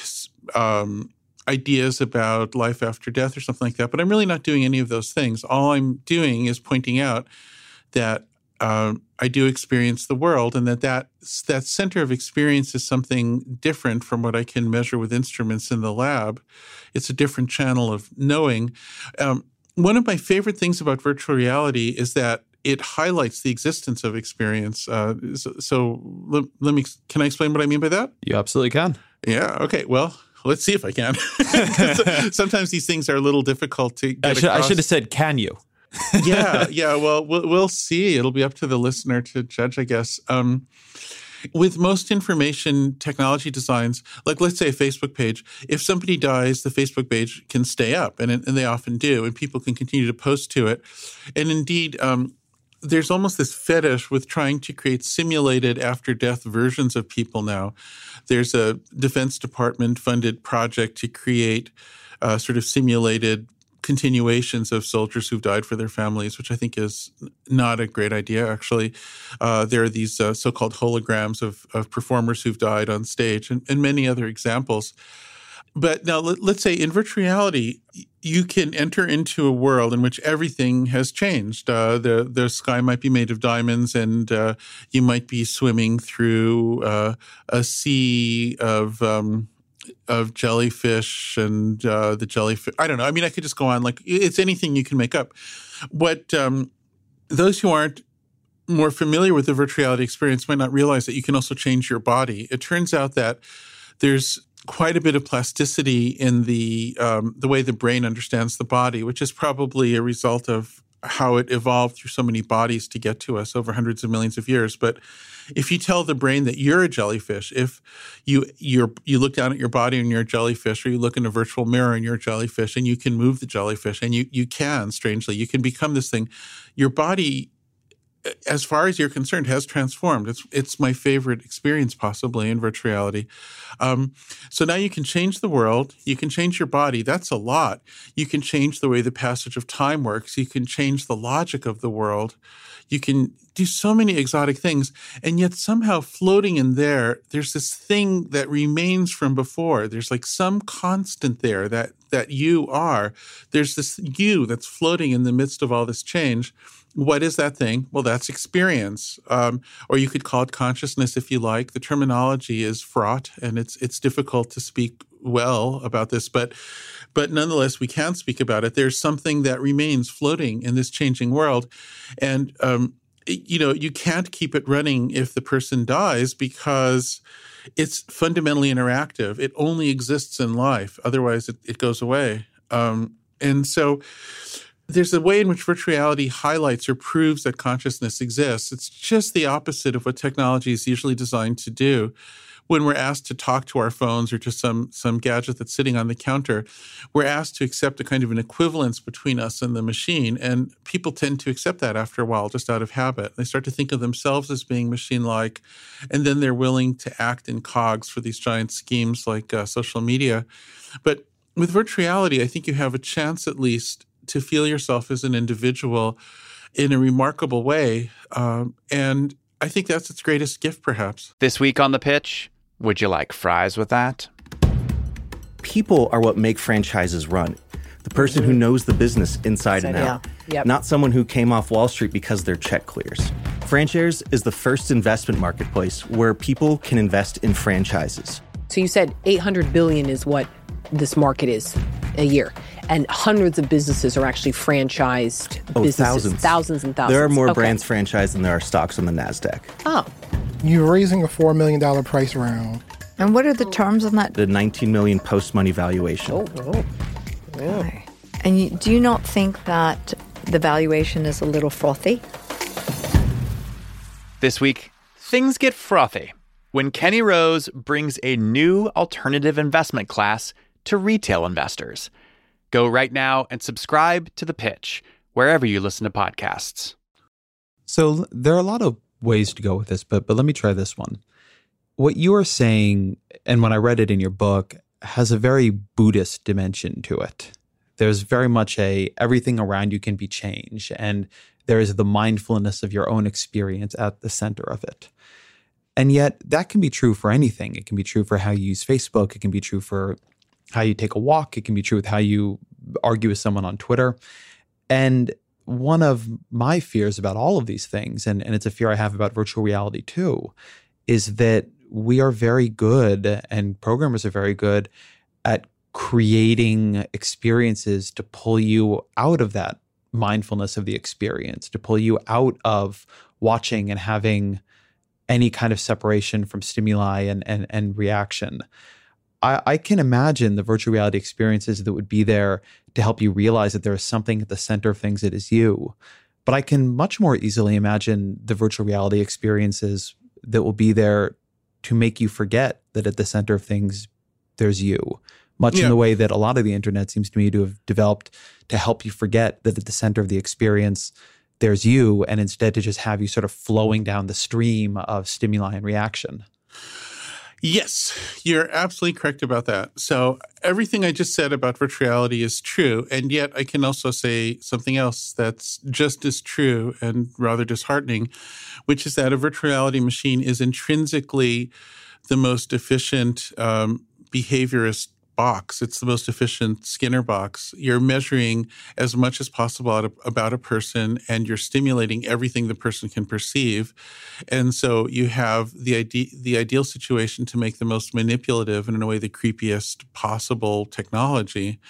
ideas about life after death or something like that. But I'm really not doing any of those things. All I'm doing is pointing out that I do experience the world and that center of experience is something different from what I can measure with instruments in the lab. It's a different channel of knowing. One of my favorite things about virtual reality is that it highlights the existence of experience. So let me, can I explain what I mean by that? You absolutely can. Yeah. Okay. Well, let's see if I can. Sometimes these things are a little difficult to get across. I should have said, can you? Yeah. Well, we'll see. It'll be up to the listener to judge, I guess. With most information technology designs, like let's say a Facebook page, if somebody dies, the Facebook page can stay up, and they often do, and people can continue to post to it. And indeed, there's almost this fetish with trying to create simulated after-death versions of people now. There's a Defense Department-funded project to create sort of simulated continuations of soldiers who've died for their families, which I think is not a great idea, actually. There are these so-called holograms of performers who've died on stage and many other examples. But now let's say in virtual reality, you can enter into a world in which everything has changed. The sky might be made of diamonds, and you might be swimming through a sea of jellyfish and the jellyfish. I don't know. I mean, I could just go on. Like, it's anything you can make up. What those who aren't more familiar with the virtual reality experience might not realize that you can also change your body. It turns out that there's quite a bit of plasticity in the way the brain understands the body, which is probably a result of how it evolved through so many bodies to get to us over hundreds of millions of years. But if you tell the brain that you're a jellyfish, if you look down at your body and you're a jellyfish, or you look in a virtual mirror and you're a jellyfish, and you can move the jellyfish, and you can, strangely, you can become this thing. Your body, as far as you're concerned, has transformed. It's my favorite experience possibly in virtual reality. So now you can change the world. You can change your body. That's a lot. You can change the way the passage of time works. You can change the logic of the world. You can do so many exotic things. And yet somehow floating in there's this thing that remains from before. There's like some constant there that you are. There's this you that's floating in the midst of all this change. What is that thing? Well, that's experience, or you could call it consciousness if you like. The terminology is fraught, and it's difficult to speak well about this, but nonetheless, we can speak about it. There's something that remains floating in this changing world, and you can't keep it running if the person dies because it's fundamentally interactive. It only exists in life; otherwise, it goes away. And so there's a way in which virtual reality highlights or proves that consciousness exists. It's just the opposite of what technology is usually designed to do. When we're asked to talk to our phones or to some gadget that's sitting on the counter, we're asked to accept a kind of an equivalence between us and the machine. And people tend to accept that after a while, just out of habit. They start to think of themselves as being machine-like, and then they're willing to act in cogs for these giant schemes like social media. But with virtual reality, I think you have a chance at least to feel yourself as an individual in a remarkable way. And I think that's its greatest gift, perhaps. This week on The Pitch, would you like fries with that? People are what make franchises run. The person who knows the business inside and out. Yep. Not someone who came off Wall Street because their check clears. FranShares is the first investment marketplace where people can invest in franchises. So you said $800 billion is what this market is a year. And hundreds of businesses are actually franchised businesses. Thousands and thousands. There are more brands franchised than there are stocks on the NASDAQ. Oh. You're raising a $4 million price round. And what are the terms on that? The $19 million post-money valuation. Oh. Yeah. And do you not think that the valuation is a little frothy? This week, things get frothy when Kenny Rose brings a new alternative investment class to retail investors. Go right now and subscribe to The Pitch, wherever you listen to podcasts. So there are a lot of ways to go with this, but let me try this one. What you are saying, and when I read it in your book, has a very Buddhist dimension to it. There's very much everything around you can be changed, and there is the mindfulness of your own experience at the center of it. And yet that can be true for anything. It can be true for how you use Facebook. It can be true for how you take a walk. It can be true with how you argue with someone on Twitter. And one of my fears about all of these things, and it's a fear I have about virtual reality too, is that we are very good, and programmers are very good at creating experiences to pull you out of that mindfulness of the experience, to pull you out of watching and having any kind of separation from stimuli and reaction. I can imagine the virtual reality experiences that would be there to help you realize that there is something at the center of things that is you. But I can much more easily imagine the virtual reality experiences that will be there to make you forget that at the center of things, there's you. Much in the way that a lot of the internet seems to me to have developed to help you forget that at the center of the experience, there's you, and instead to just have you sort of flowing down the stream of stimuli and reaction. Yes, you're absolutely correct about that. So everything I just said about virtual reality is true, and yet I can also say something else that's just as true and rather disheartening, which is that a virtual reality machine is intrinsically the most efficient behaviorist box. It's the most efficient Skinner box. You're measuring as much as possible about a person, and you're stimulating everything the person can perceive. And so you have the ideal situation to make the most manipulative and in a way the creepiest possible technology.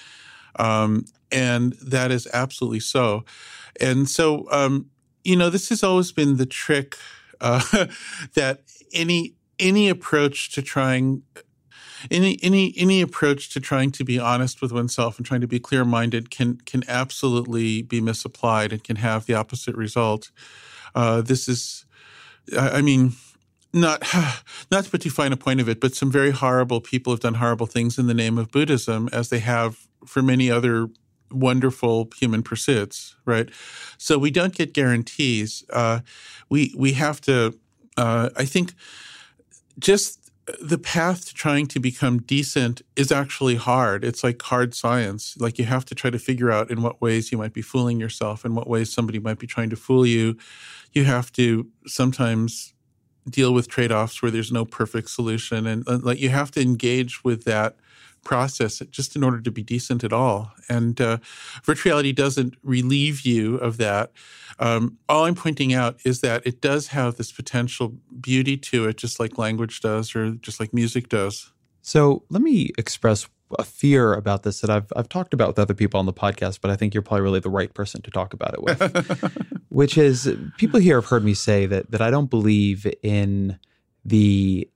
And that is absolutely so. And so, this has always been the trick that any approach to trying any approach to trying to be honest with oneself and trying to be clear-minded can absolutely be misapplied and can have the opposite result. This is, I mean, not to put too fine a point of it, but some very horrible people have done horrible things in the name of Buddhism, as they have for many other wonderful human pursuits, right? So we don't get guarantees. We have to, I think, just the path to trying to become decent is actually hard. It's like hard science. Like, you have to try to figure out in what ways you might be fooling yourself, in what ways somebody might be trying to fool you. You have to sometimes deal with trade-offs where there's no perfect solution. And like, you have to engage with that process just in order to be decent at all. And virtual reality doesn't relieve you of that. All I'm pointing out is that it does have this potential beauty to it, just like language does, or just like music does. So let me express a fear about this that I've talked about with other people on the podcast, but I think you're probably really the right person to talk about it with, which is, people here have heard me say that I don't believe in the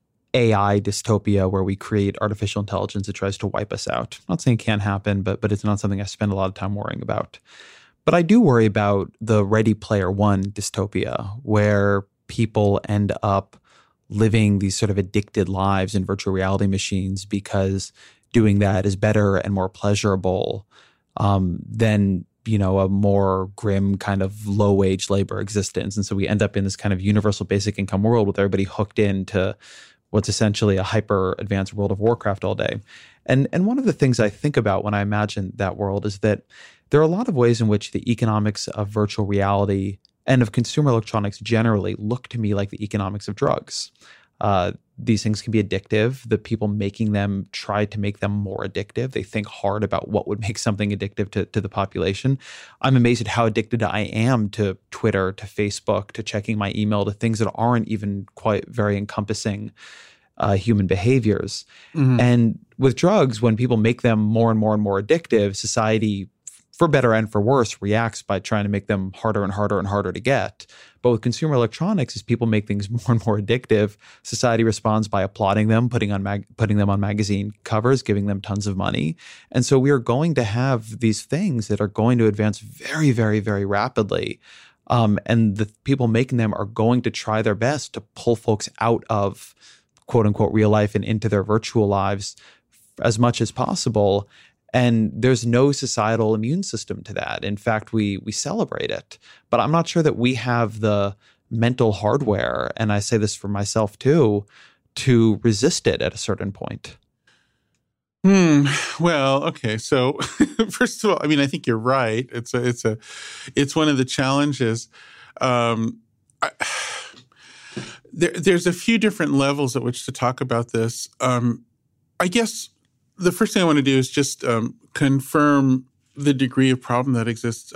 AI dystopia where we create artificial intelligence that tries to wipe us out. I'm not saying it can't happen, but it's not something I spend a lot of time worrying about. But I do worry about the Ready Player One dystopia, where people end up living these sort of addicted lives in virtual reality machines because doing that is better and more pleasurable than, you know, a more grim kind of low-wage labor existence. And so we end up in this kind of universal basic income world with everybody hooked into what's essentially a hyper-advanced World of Warcraft all day. And one of the things I think about when I imagine that world is that there are a lot of ways in which the economics of virtual reality and of consumer electronics generally look to me like the economics of drugs. These things can be addictive. The people making them try to make them more addictive. They think hard about what would make something addictive to the population. I'm amazed at how addicted I am to Twitter, to Facebook, to checking my email, to things that aren't even quite very encompassing human behaviors. Mm-hmm. And with drugs, when people make them more and more and more addictive, society, for better and for worse, reacts by trying to make them harder and harder and harder to get. But with consumer electronics, as people make things more and more addictive, society responds by applauding them, putting them on magazine covers, giving them tons of money. And so we are going to have these things that are going to advance very, very, very rapidly. And the people making them are going to try their best to pull folks out of quote unquote real life and into their virtual lives as much as possible. And there's no societal immune system to that. In fact, we celebrate it. But I'm not sure that we have the mental hardware, and I say this for myself too, to resist it at a certain point. Well, okay. So first of all, I mean, I think you're right. It's one of the challenges. There's a few different levels at which to talk about this. I guess the first thing I want to do is just confirm the degree of problem that exists.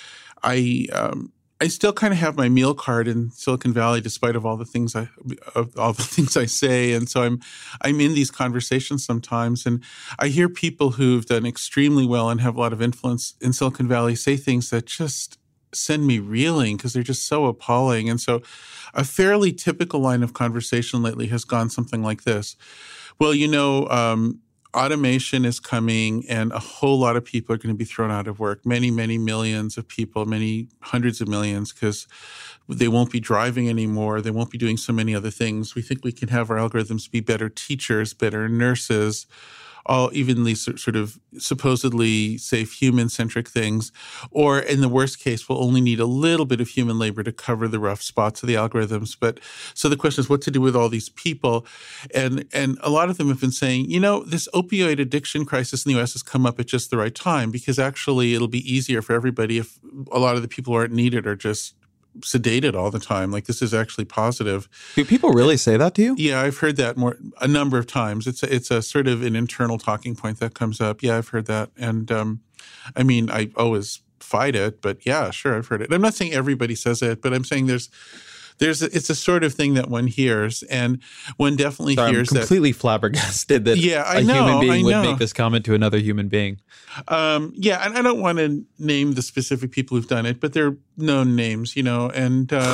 I still kind of have my meal card in Silicon Valley, despite of all the things I say, and so I'm in these conversations sometimes, and I hear people who've done extremely well and have a lot of influence in Silicon Valley say things that just send me reeling because they're just so appalling. And so, a fairly typical line of conversation lately has gone something like this: well, you know, automation is coming and a whole lot of people are going to be thrown out of work. Many, many millions of people, many hundreds of millions, because they won't be driving anymore. They won't be doing so many other things. We think we can have our algorithms be better teachers, better nurses, all even these sort of supposedly safe human-centric things. Or in the worst case, we'll only need a little bit of human labor to cover the rough spots of the algorithms. But so the question is what to do with all these people. And a lot of them have been saying, you know, this opioid addiction crisis in the U.S. has come up at just the right time, because actually it'll be easier for everybody if a lot of the people who aren't needed are just sedated all the time. Like, this is actually positive. Do people really say that to you? Yeah, I've heard that a number of times. It's a sort of an internal talking point that comes up. Yeah, I've heard that. And I mean, I always fight it, but yeah, sure, I've heard it. I'm not saying everybody says it, but I'm saying it's a sort of thing that one hears, and one definitely hears that. I'm completely flabbergasted that a human being would make this comment to another human being. Yeah, and I don't want to name the specific people who've done it, but they're known names, you know. And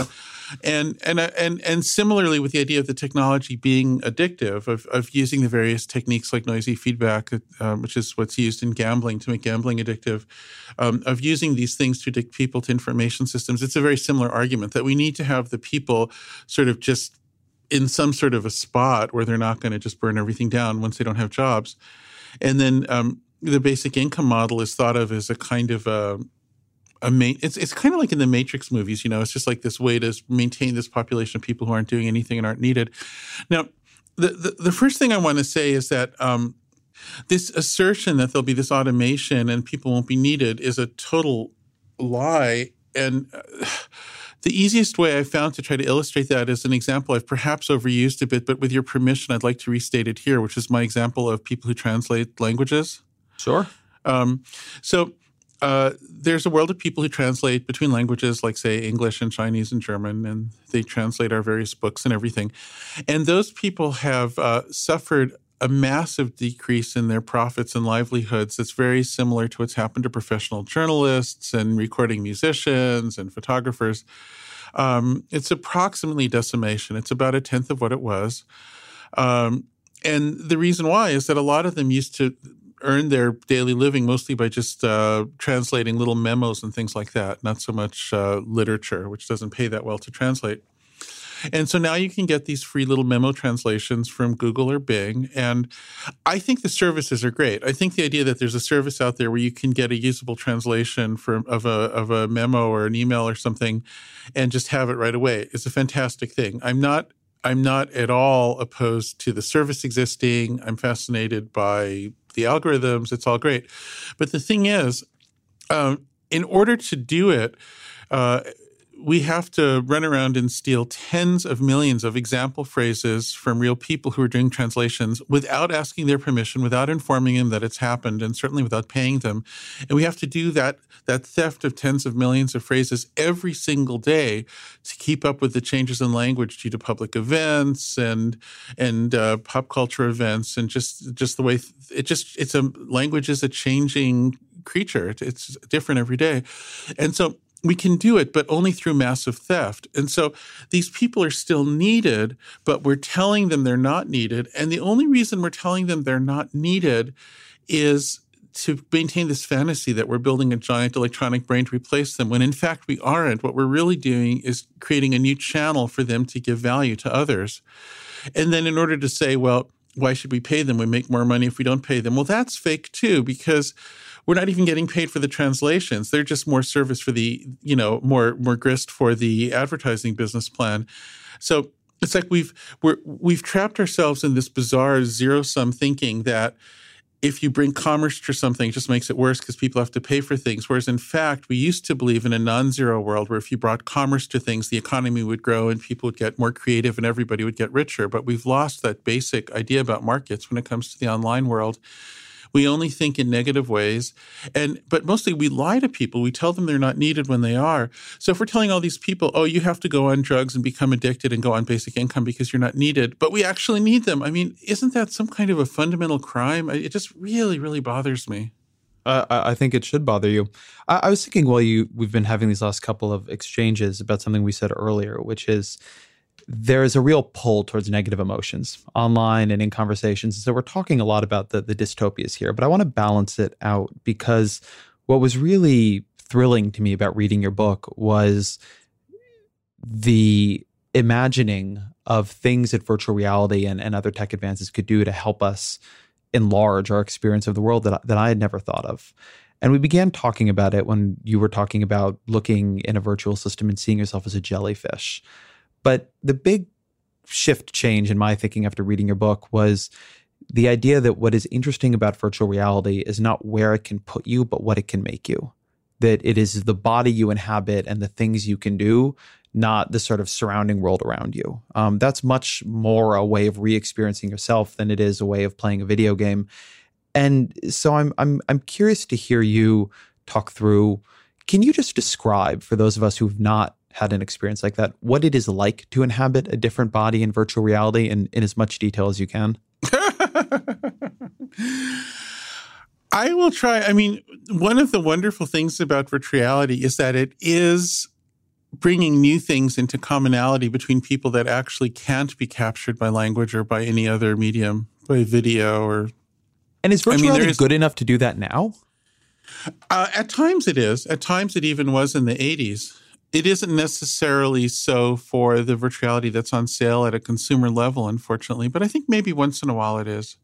And similarly with the idea of the technology being addictive, of using the various techniques like noisy feedback, which is what's used in gambling to make gambling addictive, of using these things to addict people to information systems, it's a very similar argument that we need to have the people sort of just in some sort of a spot where they're not going to just burn everything down once they don't have jobs. And then the basic income model is thought of as a kind of it's kind of like in the Matrix movies, it's just like this way to maintain this population of people who aren't doing anything and aren't needed. Now, the first thing I want to say is that this assertion that there'll be this automation and people won't be needed is a total lie. And the easiest way I found to try to illustrate that is an example I've perhaps overused a bit, but with your permission, I'd like to restate it here, which is my example of people who translate languages. Sure. There's a world of people who translate between languages like, say, English and Chinese and German, and they translate our various books and everything. And those people have suffered a massive decrease in their profits and livelihoods that's very similar to what's happened to professional journalists and recording musicians and photographers. It's approximately decimation. It's about 1/10 of what it was. And the reason why is that a lot of them used to earn their daily living mostly by just translating little memos and things like that, not so much literature, which doesn't pay that well to translate. And so now you can get these free little memo translations from Google or Bing. And I think the services are great. I think the idea that there's a service out there where you can get a usable translation of a memo or an email or something and just have it right away is a fantastic thing. I'm not at all opposed to the service existing. I'm fascinated by the algorithms. It's all great. But the thing is, in order to do it, we have to run around and steal tens of millions of example phrases from real people who are doing translations without asking their permission, without informing them that it's happened, and certainly without paying them. And we have to do that theft of tens of millions of phrases every single day to keep up with the changes in language due to public events and pop culture events, and just the way language is a changing creature. It's different every day. And so we can do it, but only through massive theft. And so these people are still needed, but we're telling them they're not needed. And the only reason we're telling them they're not needed is to maintain this fantasy that we're building a giant electronic brain to replace them, when in fact we aren't. What we're really doing is creating a new channel for them to give value to others. And then in order to say, well, why should we pay them? We make more money if we don't pay them. Well, that's fake too, because we're not even getting paid for the translations. They're just more service for the, more grist for the advertising business plan. So it's like we've trapped ourselves in this bizarre zero-sum thinking that if you bring commerce to something, it just makes it worse because people have to pay for things. Whereas in fact, we used to believe in a non-zero world where if you brought commerce to things, the economy would grow and people would get more creative and everybody would get richer. But we've lost that basic idea about markets when it comes to the online world. We only think in negative ways, but mostly we lie to people. We tell them they're not needed when they are. So if we're telling all these people, oh, you have to go on drugs and become addicted and go on basic income because you're not needed, but we actually need them. I mean, isn't that some kind of a fundamental crime? It just really, really bothers me. I think it should bother you. I was thinking while we've been having these last couple of exchanges about something we said earlier, which is there is a real pull towards negative emotions online and in conversations. So we're talking a lot about the dystopias here, but I want to balance it out because what was really thrilling to me about reading your book was the imagining of things that virtual reality and other tech advances could do to help us enlarge our experience of the world that I had never thought of. And we began talking about it when you were talking about looking in a virtual system and seeing yourself as a jellyfish. But the big change in my thinking after reading your book was the idea that what is interesting about virtual reality is not where it can put you, but what it can make you. That it is the body you inhabit and the things you can do, not the sort of surrounding world around you. That's much more a way of re-experiencing yourself than it is a way of playing a video game. And so I'm curious to hear you talk through. Can you just describe for those of us who've not had an experience like that, what it is like to inhabit a different body in virtual reality in as much detail as you can? I will try. I mean, one of the wonderful things about virtual reality is that it is bringing new things into commonality between people that actually can't be captured by language or by any other medium, by video or... And is virtual reality good enough to do that now? At times it is. At times it even was in the 80s. It isn't necessarily so for the virtual reality that's on sale at a consumer level, unfortunately, but I think maybe once in a while it is.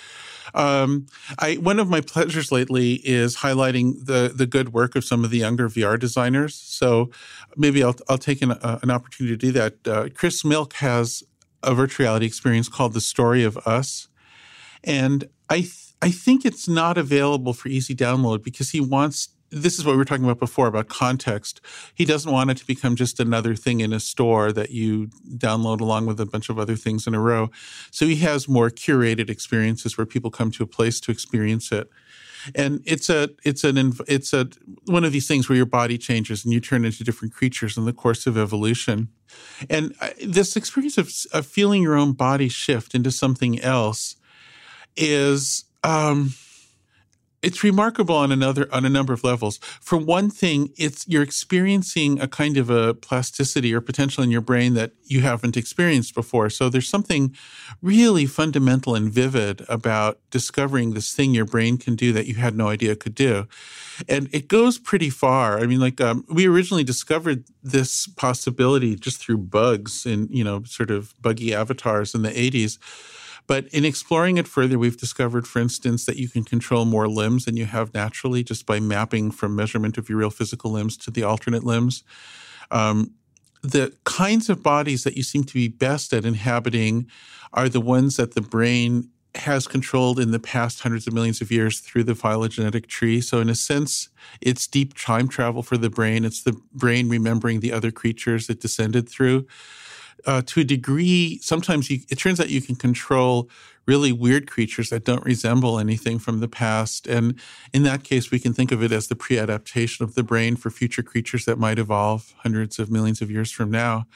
One of my pleasures lately is highlighting the good work of some of the younger VR designers. So maybe I'll take an opportunity to do that. Chris Milk has a virtual reality experience called The Story of Us. And I think it's not available for easy download because he wants, this is what we were talking about before about context. He doesn't want it to become just another thing in a store that you download along with a bunch of other things in a row. So he has more curated experiences where people come to a place to experience it. And it's one of these things where your body changes and you turn into different creatures in the course of evolution. And this experience of feeling your own body shift into something else is it's remarkable on a number of levels. For one thing, you're experiencing a kind of a plasticity or potential in your brain that you haven't experienced before. So there's something really fundamental and vivid about discovering this thing your brain can do that you had no idea it could do. And it goes pretty far. I mean, we originally discovered this possibility just through bugs and, sort of buggy avatars in the 80s. But in exploring it further, we've discovered, for instance, that you can control more limbs than you have naturally just by mapping from measurement of your real physical limbs to the alternate limbs. The kinds of bodies that you seem to be best at inhabiting are the ones that the brain has controlled in the past hundreds of millions of years through the phylogenetic tree. So in a sense, it's deep time travel for the brain. It's the brain remembering the other creatures it descended through. To a degree, sometimes it turns out you can control really weird creatures that don't resemble anything from the past. And in that case, we can think of it as the pre-adaptation of the brain for future creatures that might evolve hundreds of millions of years from now.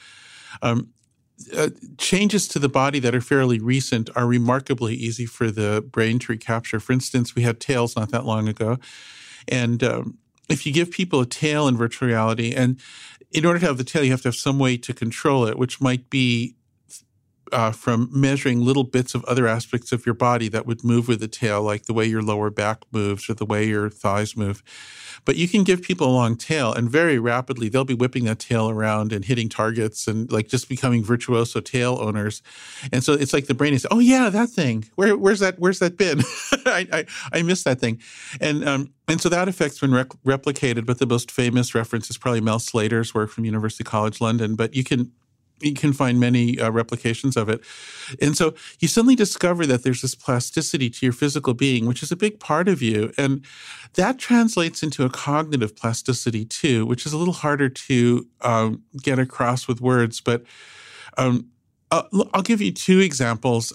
Changes to the body that are fairly recent are remarkably easy for the brain to recapture. For instance, we had tails not that long ago. And if you give people a tail in virtual reality, and in order to have the tail, you have to have some way to control it, which might be from measuring little bits of other aspects of your body that would move with the tail, like the way your lower back moves or the way your thighs move. But you can give people a long tail, and very rapidly they'll be whipping that tail around and hitting targets and just becoming virtuoso tail owners. And so it's like the brain is, oh yeah, that thing. Where's that been? I missed that thing. And so that effect's been replicated, but the most famous reference is probably Mel Slater's work from University College London. But you can find many replications of it. And so you suddenly discover that there's this plasticity to your physical being, which is a big part of you. And that translates into a cognitive plasticity too, which is a little harder to get across with words. But I'll give you two examples.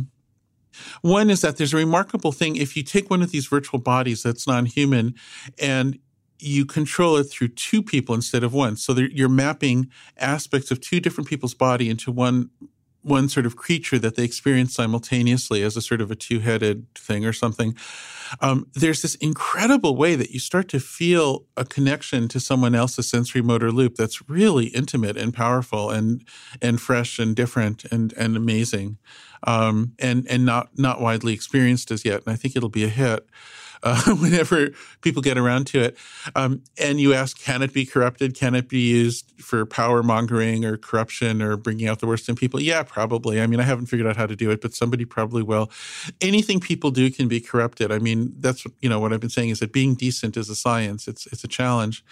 One is that there's a remarkable thing. If you take one of these virtual bodies that's non-human and you control it through two people instead of one. So you're mapping aspects of two different people's body into one sort of creature that they experience simultaneously as a sort of a two-headed thing or something. There's this incredible way that you start to feel a connection to someone else's sensory motor loop that's really intimate and powerful and fresh and different and amazing, and not widely experienced as yet. And I think it'll be a hit. Whenever people get around to it. And you ask, can it be corrupted? Can it be used for power mongering or corruption or bringing out the worst in people? Yeah, probably. I mean, I haven't figured out how to do it, but somebody probably will. Anything people do can be corrupted. I mean, that's what I've been saying is that being decent is a science. It's a challenge.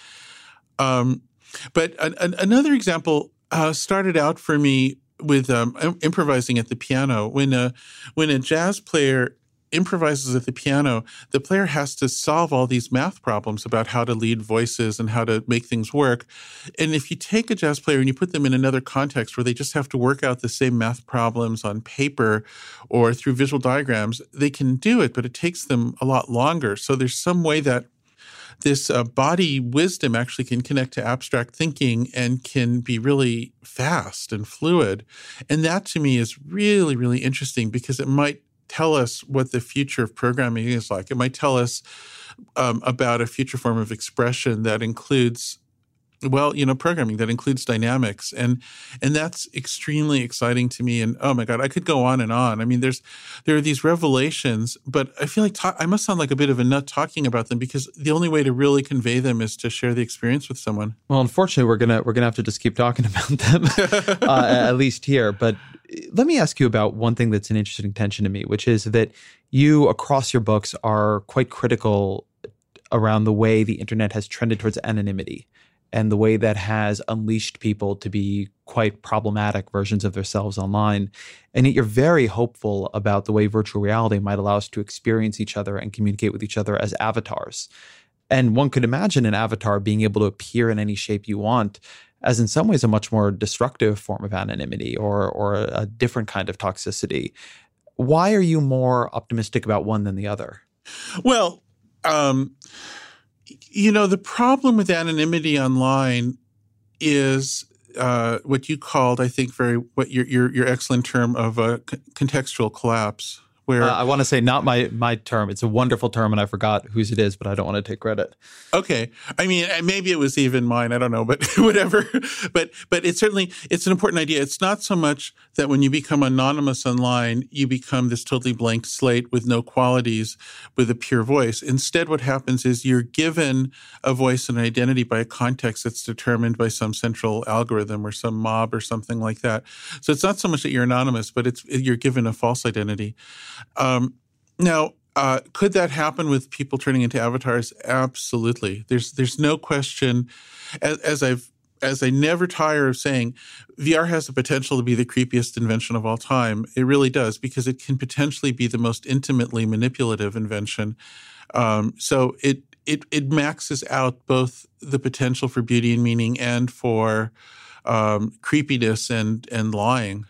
But another example started out for me with improvising at the piano. When a jazz player improvises at the piano, the player has to solve all these math problems about how to lead voices and how to make things work. And if you take a jazz player and you put them in another context where they just have to work out the same math problems on paper or through visual diagrams, they can do it, but it takes them a lot longer. So there's some way that this body wisdom actually can connect to abstract thinking and can be really fast and fluid. And that to me is really, really interesting because it might tell us what the future of programming is like. It might tell us about a future form of expression that includes Well, programming that includes dynamics, and that's extremely exciting to me. And oh my God, I could go on and on. I mean, there are these revelations, but I feel like I must sound like a bit of a nut talking about them, because the only way to really convey them is to share the experience with someone. Well, unfortunately, we're gonna have to just keep talking about them, at least here. But let me ask you about one thing that's an interesting tension to me, which is that you, across your books, are quite critical around the way the internet has trended towards anonymity, and the way that has unleashed people to be quite problematic versions of themselves online. And yet you're very hopeful about the way virtual reality might allow us to experience each other and communicate with each other as avatars. And one could imagine an avatar being able to appear in any shape you want as in some ways a much more destructive form of anonymity or a different kind of toxicity. Why are you more optimistic about one than the other? Well, the problem with anonymity online is what you called, I think, what your excellent term of a contextual collapse. Where I want to say not my term. It's a wonderful term, and I forgot whose it is, but I don't want to take credit. Okay. I mean, maybe it was even mine. I don't know, but whatever. But it's an important idea. It's not so much that when you become anonymous online, you become this totally blank slate with no qualities, with a pure voice. Instead, what happens is you're given a voice and an identity by a context that's determined by some central algorithm or some mob or something like that. So it's not so much that you're anonymous, but you're given a false identity. Now, could that happen with people turning into avatars? Absolutely. There's no question. As I never tire of saying, VR has the potential to be the creepiest invention of all time. It really does, because it can potentially be the most intimately manipulative invention. So it maxes out both the potential for beauty and meaning and for creepiness and lying.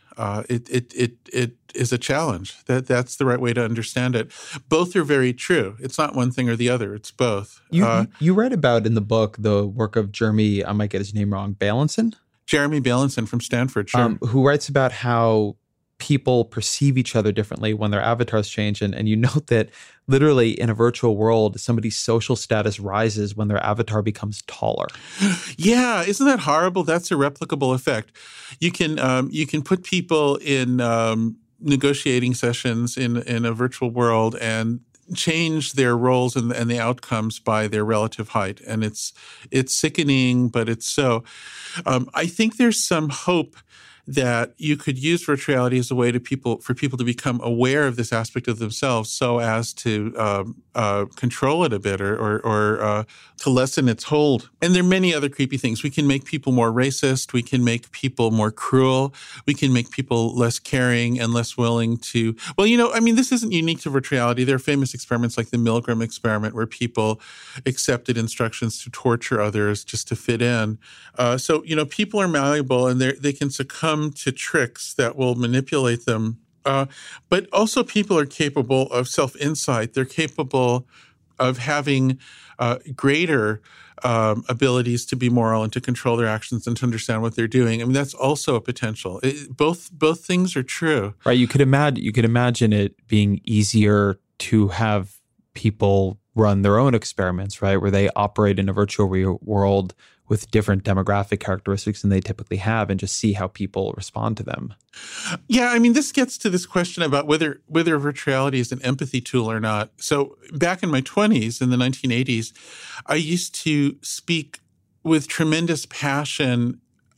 It is a challenge. That's the right way to understand it. Both are very true. It's not one thing or the other. It's both. You read about in the book the work of Jeremy, I might get his name wrong, Bailenson? Jeremy Bailenson from Stanford, sure. Who writes about how people perceive each other differently when their avatars change. And you note that literally in a virtual world, somebody's social status rises when their avatar becomes taller. Yeah, isn't that horrible? That's a replicable effect. You can put people in negotiating sessions in a virtual world and change their roles and the outcomes by their relative height. And it's sickening, but it's so. I think there's some hope that you could use virtual reality as a way for people to become aware of this aspect of themselves, so as to control it a bit or to lessen its hold. And there are many other creepy things. We can make people more racist. We can make people more cruel. We can make people less caring and less willing to. Well, this isn't unique to virtual reality. There are famous experiments like the Milgram experiment, where people accepted instructions to torture others just to fit in. So people are malleable, and they can succumb to tricks that will manipulate them. But also people are capable of self-insight. They're capable of having greater abilities to be moral and to control their actions and to understand what they're doing. I mean, that's also a potential. Both things are true. Right. You could imagine it being easier to have people run their own experiments, right, where they operate in a virtual world with different demographic characteristics than they typically have, and just see how people respond to them. Yeah, I mean, this gets to this question about whether virtual reality is an empathy tool or not. So back in my 20s, in the 1980s, I used to speak with tremendous passion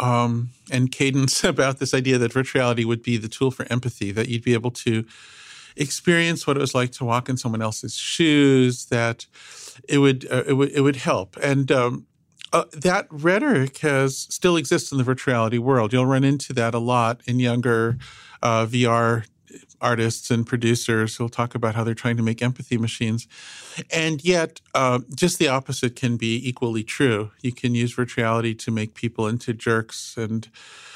and cadence about this idea that virtual reality would be the tool for empathy, that you'd be able to experience what it was like to walk in someone else's shoes, that it would help. And that rhetoric still exists in the virtual reality world. You'll run into that a lot in younger VR artists and producers who'll talk about how they're trying to make empathy machines. And yet, just the opposite can be equally true. You can use virtual reality to make people into jerks. And,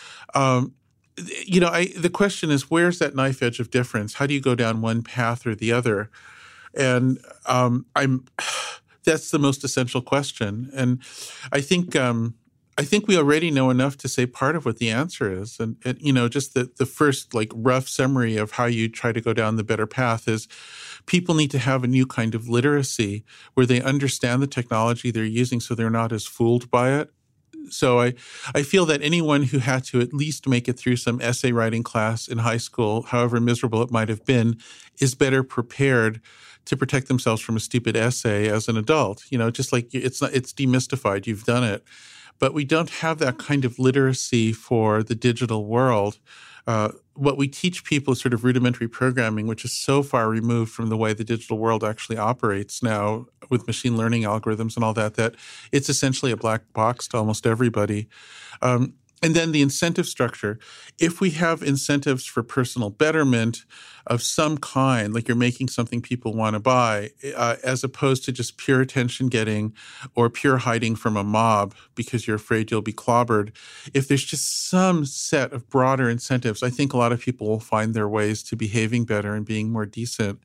the question is, where's that knife edge of difference? How do you go down one path or the other? And that's the most essential question. And I think we already know enough to say part of what the answer is. And just the first rough summary of how you try to go down the better path is people need to have a new kind of literacy where they understand the technology they're using so they're not as fooled by it. So I feel that anyone who had to at least make it through some essay writing class in high school, however miserable it might have been, is better prepared to protect themselves from a stupid essay as an adult. Just like it's demystified. You've done it. But we don't have that kind of literacy for the digital world. What we teach people is sort of rudimentary programming, which is so far removed from the way the digital world actually operates now with machine learning algorithms and all that it's essentially a black box to almost everybody. And then the incentive structure. If we have incentives for personal betterment of some kind, like you're making something people want to buy, as opposed to just pure attention getting or pure hiding from a mob because you're afraid you'll be clobbered, if there's just some set of broader incentives, I think a lot of people will find their ways to behaving better and being more decent.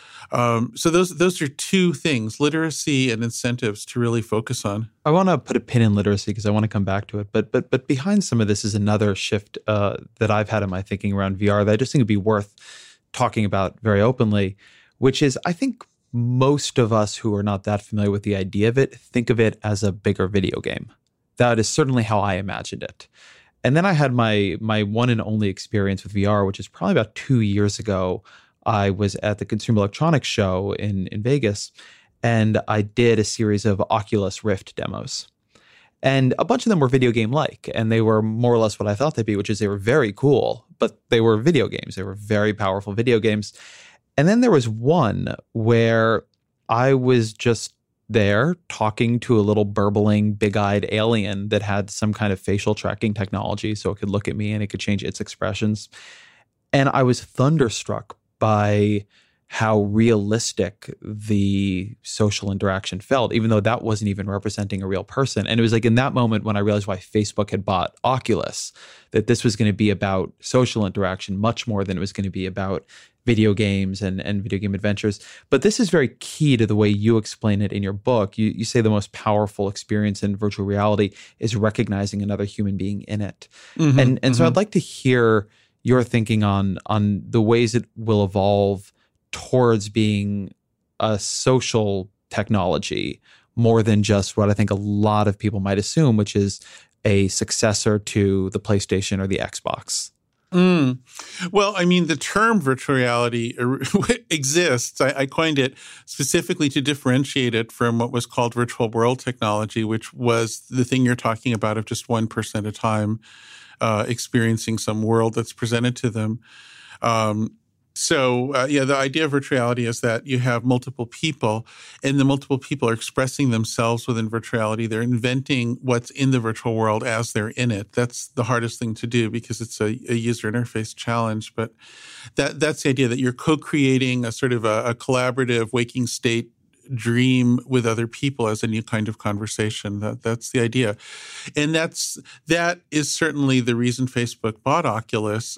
So those are two things, literacy and incentives to really focus on. I want to put a pin in literacy because I want to come back to it. But behind some of this is another shift that I've had in my thinking around VR that I just think would be worth talking about very openly, which is I think most of us who are not that familiar with the idea of it think of it as a bigger video game. That is certainly how I imagined it. And then I had my one and only experience with VR, which is probably about 2 years ago. I was at the Consumer Electronics Show in Vegas, and I did a series of Oculus Rift demos. And a bunch of them were video game-like, and they were more or less what I thought they'd be, which is they were very cool, but they were video games. They were very powerful video games. And then there was one where I was just there talking to a little burbling, big-eyed alien that had some kind of facial tracking technology, so it could look at me and it could change its expressions. And I was thunderstruck by how realistic the social interaction felt, even though that wasn't even representing a real person. And it was like in that moment when I realized why Facebook had bought Oculus, that this was going to be about social interaction much more than it was going to be about video games and video game adventures. But this is very key to the way you explain it in your book. You say the most powerful experience in virtual reality is recognizing another human being in it. Mm-hmm, and so I'd like to hear your thinking on the ways it will evolve towards being a social technology more than just what I think a lot of people might assume, which is a successor to the PlayStation or the Xbox. Well, I mean, the term virtual reality exists. I coined it specifically to differentiate it from what was called virtual world technology, which was the thing you're talking about of just one person at a time experiencing some world that's presented to them. So the idea of virtual reality is that you have multiple people, and the multiple people are expressing themselves within virtual reality. They're inventing what's in the virtual world as they're in it. That's the hardest thing to do because it's a user interface challenge. But that's the idea that you're co-creating a sort of a collaborative waking state dream with other people as a new kind of conversation. That's the idea. And that is certainly the reason Facebook bought Oculus.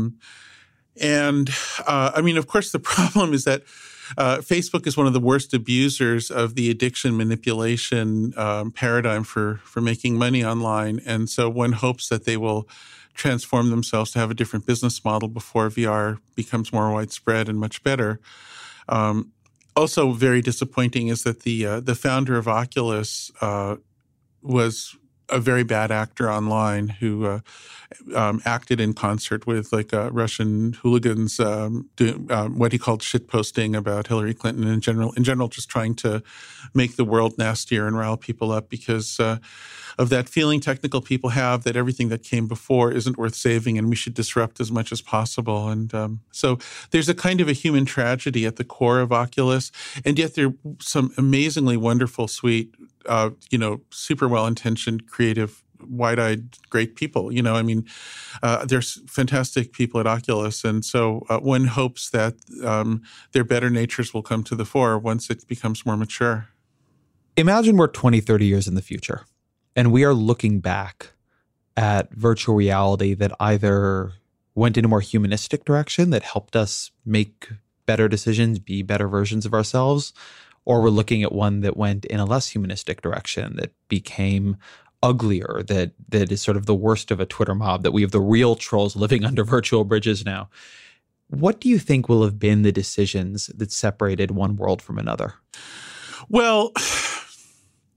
I mean, of course, the problem is that Facebook is one of the worst abusers of the addiction manipulation paradigm for making money online. And so one hopes that they will transform themselves to have a different business model before VR becomes more widespread and much better. Also very disappointing is that the founder of Oculus was a very bad actor online who acted in concert with Russian hooligans doing what he called shitposting about Hillary Clinton in general, just trying to make the world nastier and rile people up because of that feeling technical people have that everything that came before isn't worth saving and we should disrupt as much as possible. And so there's a kind of a human tragedy at the core of Oculus, and yet there are some amazingly wonderful, sweet, super well-intentioned, creative, wide-eyed, great people. There's fantastic people at Oculus. And so one hopes that their better natures will come to the fore once it becomes more mature. Imagine we're 20, 30 years in the future, and we are looking back at virtual reality that either went in a more humanistic direction that helped us make better decisions, be better versions of ourselves, or we're looking at one that went in a less humanistic direction that became uglier, that is sort of the worst of a Twitter mob, that we have the real trolls living under virtual bridges now. What do you think will have been the decisions that separated one world from another? Well,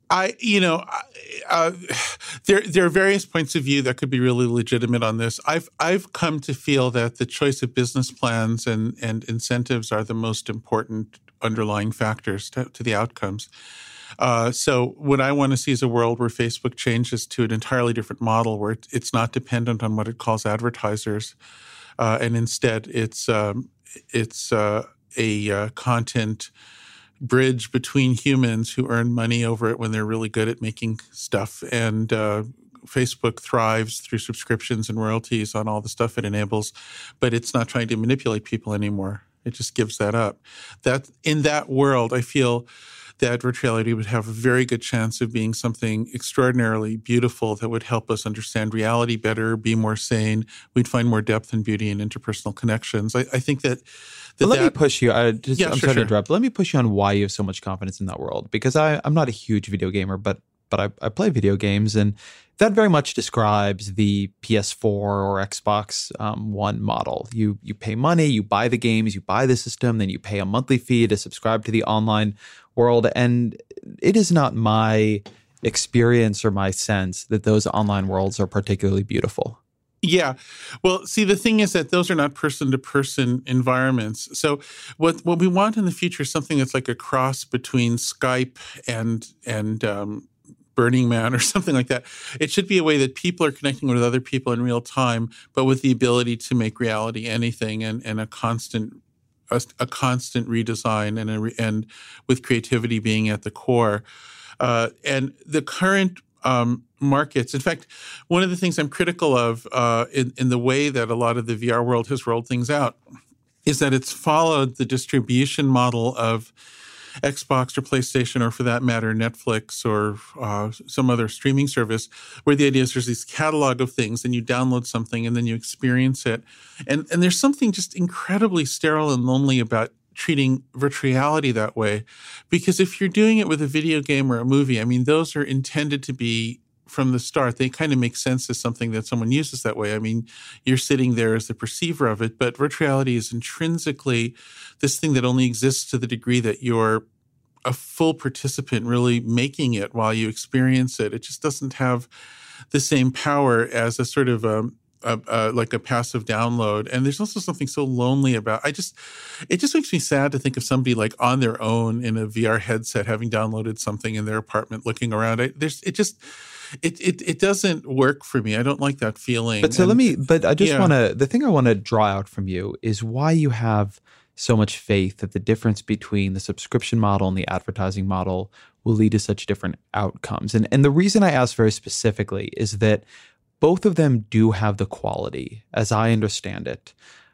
There are various points of view that could be really legitimate on this. I've come to feel that the choice of business plans and incentives are the most important underlying factors to the outcomes. So what I want to see is a world where Facebook changes to an entirely different model, where it's not dependent on what it calls advertisers, and instead it's a content bridge between humans who earn money over it when they're really good at making stuff. And Facebook thrives through subscriptions and royalties on all the stuff it enables, but it's not trying to manipulate people anymore. It just gives that up. That in that world, I feel that virtual reality would have a very good chance of being something extraordinarily beautiful that would help us understand reality better, be more sane. We'd find more depth and beauty in interpersonal connections. I think that let me push you. I'm sorry to interrupt. Let me push you on why you have so much confidence in that world, because I'm not a huge video gamer, but I play video games, and that very much describes the PS4 or Xbox One model. You pay money, you buy the games, you buy the system, then you pay a monthly fee to subscribe to the online world. And it is not my experience or my sense that those online worlds are particularly beautiful. Yeah. Well, see, the thing is that those are not person-to-person environments. So what we want in the future is something that's like a cross between Skype and Burning Man or something like that. It should be a way that people are connecting with other people in real time, but with the ability to make reality anything and a constant redesign and with creativity being at the core. And the current markets. In fact, one of the things I'm critical of in the way that a lot of the VR world has rolled things out is that it's followed the distribution model of Xbox or PlayStation, or for that matter, Netflix or some other streaming service, where the idea is there's this catalog of things and you download something and then you experience it. And there's something just incredibly sterile and lonely about treating virtual reality that way. Because if you're doing it with a video game or a movie, I mean, those are intended to be from the start. They kind of make sense as something that someone uses that way. I mean, you're sitting there as the perceiver of it, but virtual reality is intrinsically this thing that only exists to the degree that you're a full participant really making it while you experience it. It just doesn't have the same power as a sort of like a passive download. And there's also something so lonely about it just makes me sad to think of somebody like on their own in a VR headset having downloaded something in their apartment looking around. It doesn't work for me. I don't like that feeling. But the thing I want to draw out from you is why you have so much faith that the difference between the subscription model and the advertising model will lead to such different outcomes. And the reason I ask very specifically is that both of them do have the quality, as I understand it,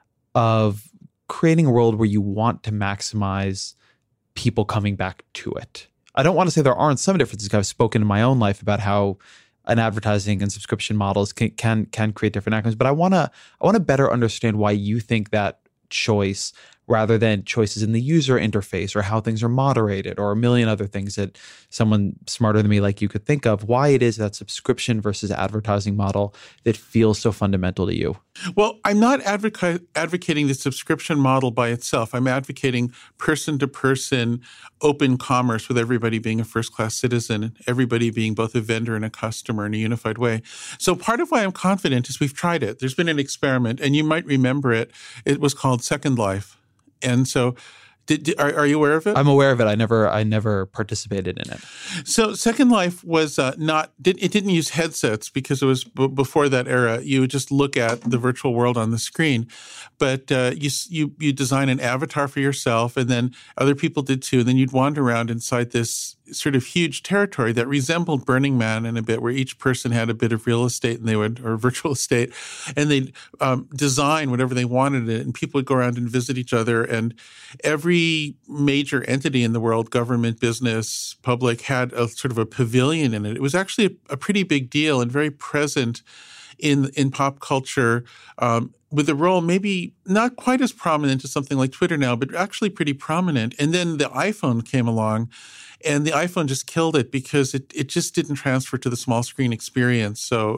of creating a world where you want to maximize people coming back to it. I don't want to say there aren't some differences. I've spoken in my own life about how an advertising and subscription models can create different outcomes, but I want to better understand why you think that choice, rather than choices in the user interface or how things are moderated or a million other things that someone smarter than me like you could think of, why it is that subscription versus advertising model that feels so fundamental to you. Well, I'm not advocating the subscription model by itself. I'm advocating person-to-person open commerce with everybody being a first-class citizen and everybody being both a vendor and a customer in a unified way. So part of why I'm confident is we've tried it. There's been an experiment, and you might remember it. It was called Second Life. And so are you aware of it? I'm aware of it. I never participated in it. So Second Life was it didn't use headsets because it was before that era. You would just look at the virtual world on the screen. But you design an avatar for yourself, and then other people did too. And then you'd wander around inside this sort of huge territory that resembled Burning Man in a bit, where each person had a bit of real estate or virtual estate, and they'd design whatever they wanted it, and people would go around and visit each other. And every major entity in the world, government, business, public, had a sort of a pavilion in it. It was actually a pretty big deal and very present in pop culture, with a role maybe not quite as prominent as something like Twitter now, but actually pretty prominent. And then the iPhone came along, and the iPhone just killed it because it just didn't transfer to the small screen experience. So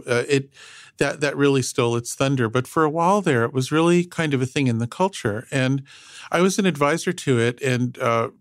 that really stole its thunder. But for a while there, it was really kind of a thing in the culture. And I was an advisor to it, and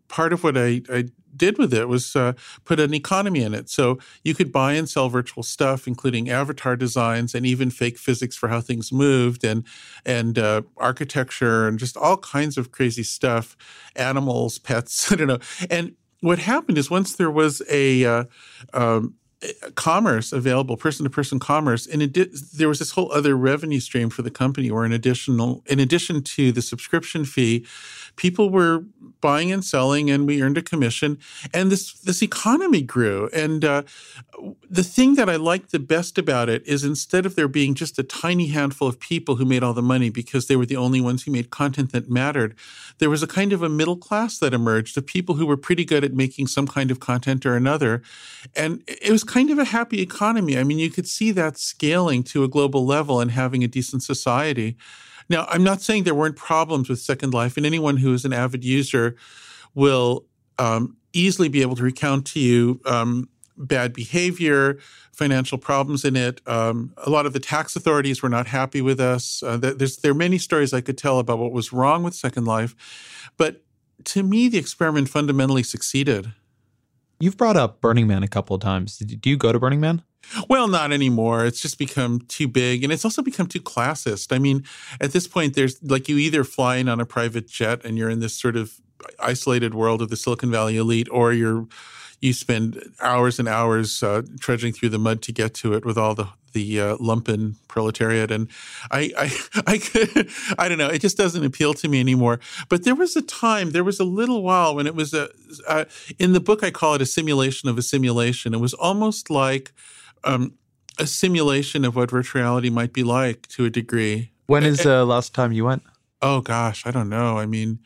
part of what I did with it was put an economy in it. So you could buy and sell virtual stuff, including avatar designs and even fake physics for how things moved and architecture and just all kinds of crazy stuff, animals, pets, I don't know. And what happened is once there was a commerce available, person-to-person commerce, and there was this whole other revenue stream for the company, or in addition to the subscription fee, people were buying and selling, and we earned a commission, and this economy grew. And the thing that I liked the best about it is instead of there being just a tiny handful of people who made all the money because they were the only ones who made content that mattered, there was a kind of a middle class that emerged of people who were pretty good at making some kind of content or another. And it was kind of a happy economy. I mean, you could see that scaling to a global level and having a decent society. Now, I'm not saying there weren't problems with Second Life, and anyone who is an avid user will easily be able to recount to you bad behavior, financial problems in it. A lot of the tax authorities were not happy with us. There are many stories I could tell about what was wrong with Second Life. But to me, the experiment fundamentally succeeded. You've brought up Burning Man a couple of times. Do you go to Burning Man? Well, not anymore. It's just become too big, and it's also become too classist. I mean, at this point, there's like you either fly in on a private jet and you're in this sort of isolated world of the Silicon Valley elite, or you spend hours and hours trudging through the mud to get to it with all the lumpen proletariat. And I don't know, it just doesn't appeal to me anymore. But there was a little while when it was in the book I call it a simulation of a simulation. It was almost like a simulation of what virtual reality might be like to a degree. When is the last time you went? Oh gosh, I don't know. I mean,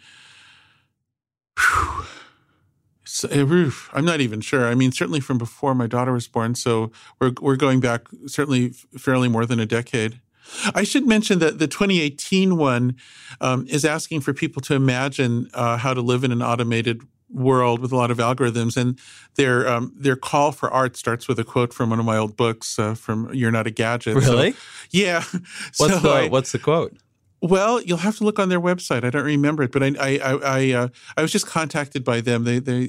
I'm not even sure. I mean, certainly from before my daughter was born. So we're going back certainly fairly more than a decade. I should mention that the 2018 one is asking for people to imagine how to live in an automated world with a lot of algorithms, and their call for art starts with a quote from one of my old books from "You're Not a Gadget." Really? So, yeah. What's the quote? Well, you'll have to look on their website. I don't remember it, but I was just contacted by them.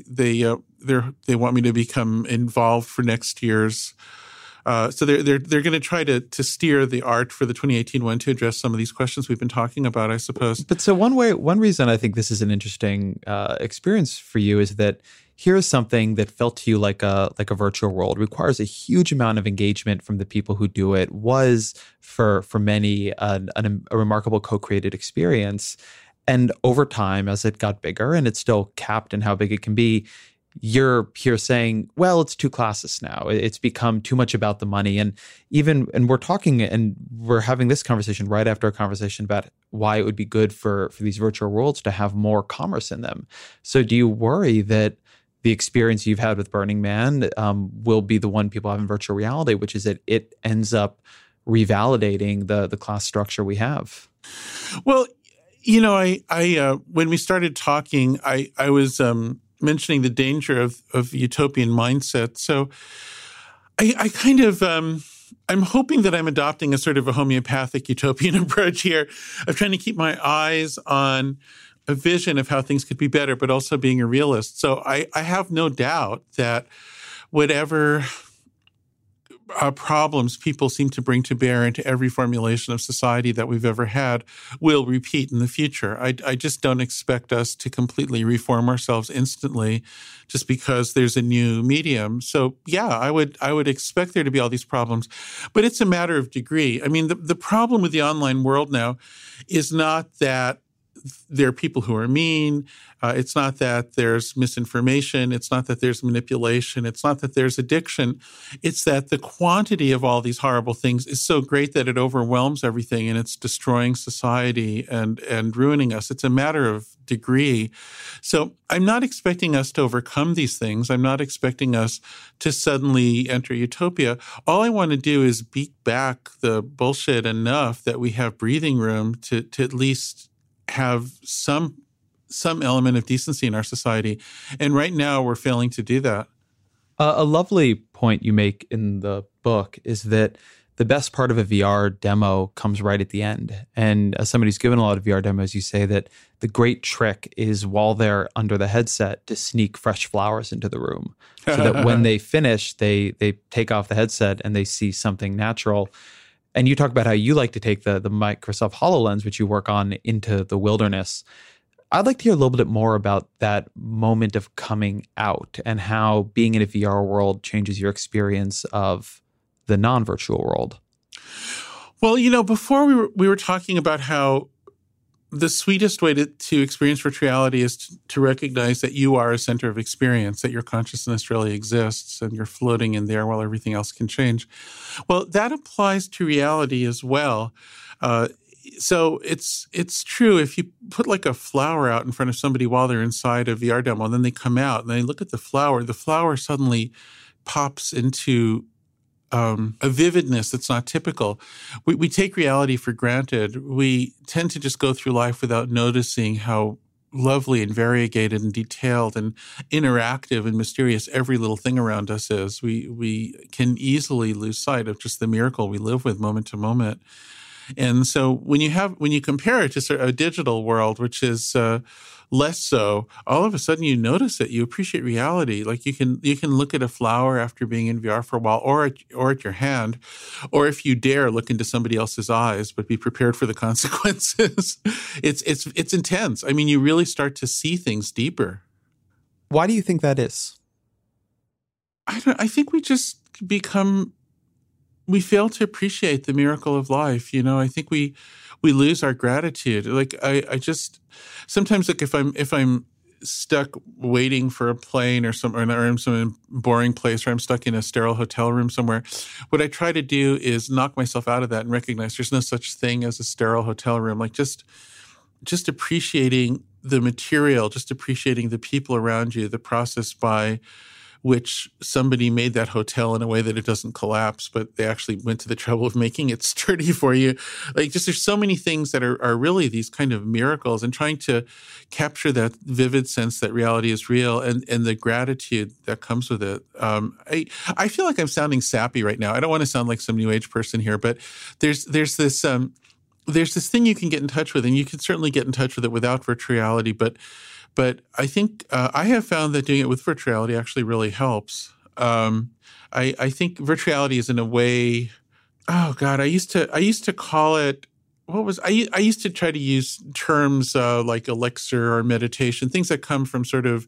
They want me to become involved for next year's. So they're going to try to steer the art for the 2018 one to address some of these questions we've been talking about, I suppose. But so one reason I think this is an interesting experience for you is that here's something that felt to you like a virtual world, requires a huge amount of engagement from the people who do it, was for many a remarkable co-created experience. And over time, as it got bigger, and it's still capped in how big it can be, you're here saying, well, it's too classist now. It's become too much about the money. And we're talking and we're having this conversation right after a conversation about why it would be good for these virtual worlds to have more commerce in them. So do you worry that the experience you've had with Burning Man will be the one people have in virtual reality, which is that it ends up revalidating the class structure we have? Well, you know, I when we started talking, I was mentioning the danger of utopian mindset. So I kind of, I'm hoping that I'm adopting a sort of a homeopathic utopian approach here of trying to keep my eyes on a vision of how things could be better, but also being a realist. So I have no doubt that whatever problems people seem to bring to bear into every formulation of society that we've ever had will repeat in the future. I just don't expect us to completely reform ourselves instantly just because there's a new medium. So yeah, I would expect there to be all these problems, but it's a matter of degree. I mean, the problem with the online world now is not that there are people who are mean. It's not that there's misinformation. It's not that there's manipulation. It's not that there's addiction. It's that the quantity of all these horrible things is so great that it overwhelms everything and it's destroying society and ruining us. It's a matter of degree. So I'm not expecting us to overcome these things. I'm not expecting us to suddenly enter utopia. All I want to do is beat back the bullshit enough that we have breathing room to at least have some element of decency in our society. And right now we're failing to do that. A lovely point you make in the book is that the best part of a VR demo comes right at the end. And as somebody who's given a lot of VR demos, you say that the great trick is while they're under the headset to sneak fresh flowers into the room so that when they finish, they take off the headset and they see something natural. And you talk about how you like to take the Microsoft HoloLens, which you work on, into the wilderness. I'd like to hear a little bit more about that moment of coming out and how being in a VR world changes your experience of the non-virtual world. Well, before we were talking about how the sweetest way to experience virtual reality is to recognize that you are a center of experience, that your consciousness really exists and you're floating in there while everything else can change. Well, that applies to reality as well. So it's true. If you put like a flower out in front of somebody while they're inside a VR demo, and then they come out and they look at the flower suddenly pops into a vividness that's not typical. We take reality for granted. We tend to just go through life without noticing how lovely and variegated and detailed and interactive and mysterious every little thing around us is. We can easily lose sight of just the miracle we live with moment to moment. And so when you compare it to sort of a digital world, which is less so, all of a sudden you notice it. You appreciate reality. Like you can look at a flower after being in VR for a while, or at your hand, or if you dare, look into somebody else's eyes, but be prepared for the consequences. It's intense. I mean, you really start to see things deeper. Why do you think that is? I think we just we fail to appreciate the miracle of life. I think we lose our gratitude. Like I just sometimes, like if I'm stuck waiting for a plane or in some boring place, or I'm stuck in a sterile hotel room somewhere, what I try to do is knock myself out of that and recognize there's no such thing as a sterile hotel room. Like just appreciating the material, just appreciating the people around you, the process by which somebody made that hotel in a way that it doesn't collapse, but they actually went to the trouble of making it sturdy for you. Like just there's so many things that are really these kind of miracles, and trying to capture that vivid sense that reality is real and the gratitude that comes with it. I feel like I'm sounding sappy right now. I don't want to sound like some new age person here, but there's this thing you can get in touch with, and you can certainly get in touch with it without virtual reality, but I think I have found that doing it with virtual reality actually really helps. I think virtual reality is in a way. Oh God, I used to call it. What was I used to try to use terms like elixir or meditation, things that come from sort of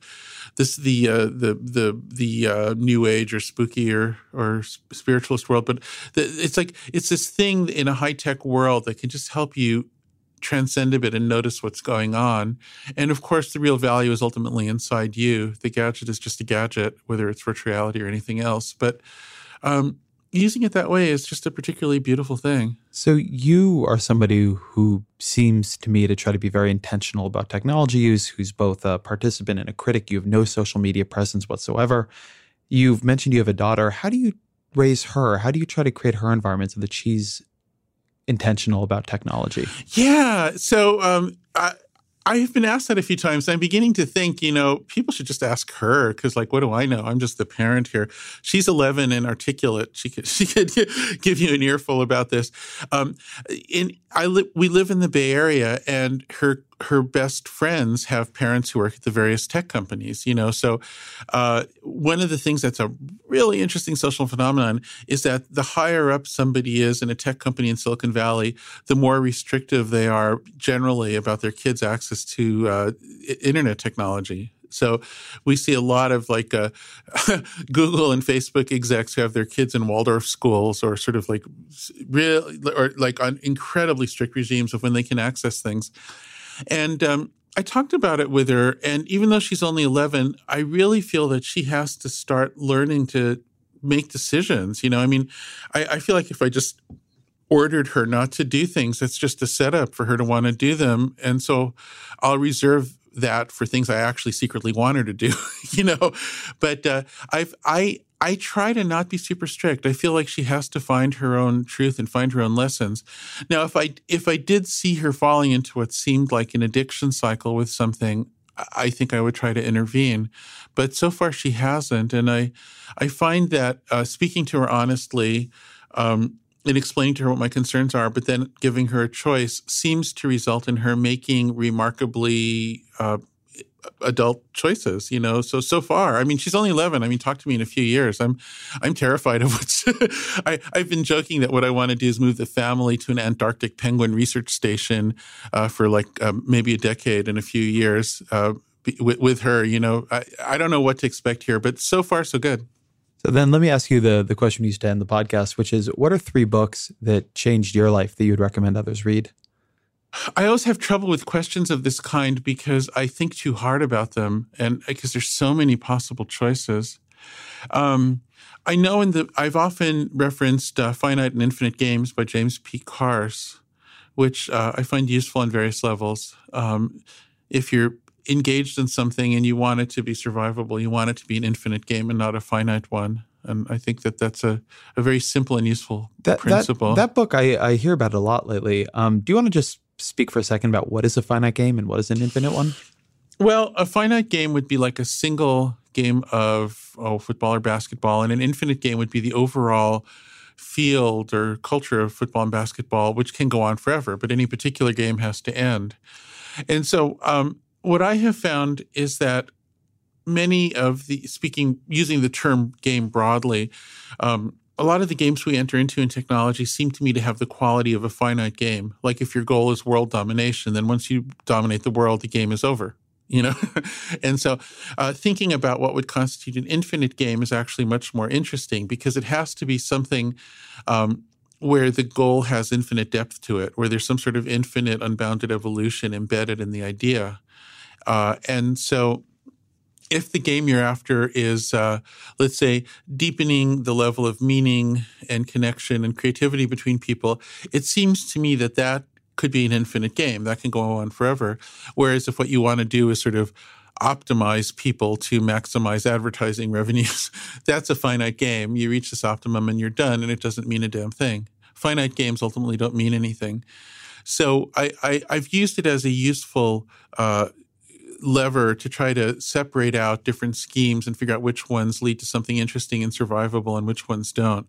the new age or spooky or spiritualist world. But it's this thing in a high tech world that can just help you transcend a bit and notice what's going on. And of course, the real value is ultimately inside you. The gadget is just a gadget, whether it's virtual reality or anything else. But using it that way is just a particularly beautiful thing. So you are somebody who seems to me to try to be very intentional about technology use, who's both a participant and a critic. You have no social media presence whatsoever. You've mentioned you have a daughter. How do you raise her? How do you try to create her environment so that she's intentional about technology? Yeah. So I've been asked that a few times. I'm beginning to think, people should just ask her, because what do I know? I'm just the parent here. She's 11 and articulate. She could give you an earful about this. We live in the Bay Area, and her best friends have parents who work at the various tech companies, So one of the things that's a really interesting social phenomenon is that the higher up somebody is in a tech company in Silicon Valley, the more restrictive they are generally about their kids' access to internet technology. So we see a lot of Google and Facebook execs who have their kids in Waldorf schools, or sort of on incredibly strict regimes of when they can access things. And I talked about it with her, and even though she's only 11, I really feel that she has to start learning to make decisions. I feel like if I just ordered her not to do things, it's just a setup for her to want to do them. And so I'll reserve that for things I actually secretly want her to do, But I try to not be super strict. I feel like she has to find her own truth and find her own lessons. Now, if I did see her falling into what seemed like an addiction cycle with something, I think I would try to intervene. But so far she hasn't. And I find that speaking to her honestly, and explaining to her what my concerns are, but then giving her a choice seems to result in her making remarkably adult choices, So far, I mean, she's only 11. I mean, talk to me in a few years. I'm terrified of what's. I've been joking that what I want to do is move the family to an Antarctic penguin research station for maybe a decade and a few years with her. I don't know what to expect here, but so far so good. So then let me ask you the question we used to end the podcast, which is, what are 3 books that changed your life that you'd recommend others read? I always have trouble with questions of this kind because I think too hard about them and because there's so many possible choices. I know I've often referenced Finite and Infinite Games by James P. Carse, which I find useful on various levels. If you're engaged in something and you want it to be survivable, you want it to be an infinite game and not a finite one. And I think that's a very simple and useful principle. That book, I hear about it a lot lately. Do you want to just speak for a second about what is a finite game and what is an infinite one? Well, a finite game would be like a single game of football or basketball, and an infinite game would be the overall field or culture of football and basketball, which can go on forever, but any particular game has to end. And so what I have found is that many of using the term game broadly, a lot of the games we enter into in technology seem to me to have the quality of a finite game. Like if your goal is world domination, then once you dominate the world, the game is over, And so thinking about what would constitute an infinite game is actually much more interesting because it has to be something where the goal has infinite depth to it, where there's some sort of infinite unbounded evolution embedded in the idea. And so if the game you're after is, let's say, deepening the level of meaning and connection and creativity between people, it seems to me that could be an infinite game. That can go on forever. Whereas if what you want to do is sort of optimize people to maximize advertising revenues, that's a finite game. You reach this optimum and you're done, and it doesn't mean a damn thing. Finite games ultimately don't mean anything. So I've used it as a useful lever to try to separate out different schemes and figure out which ones lead to something interesting and survivable and which ones don't.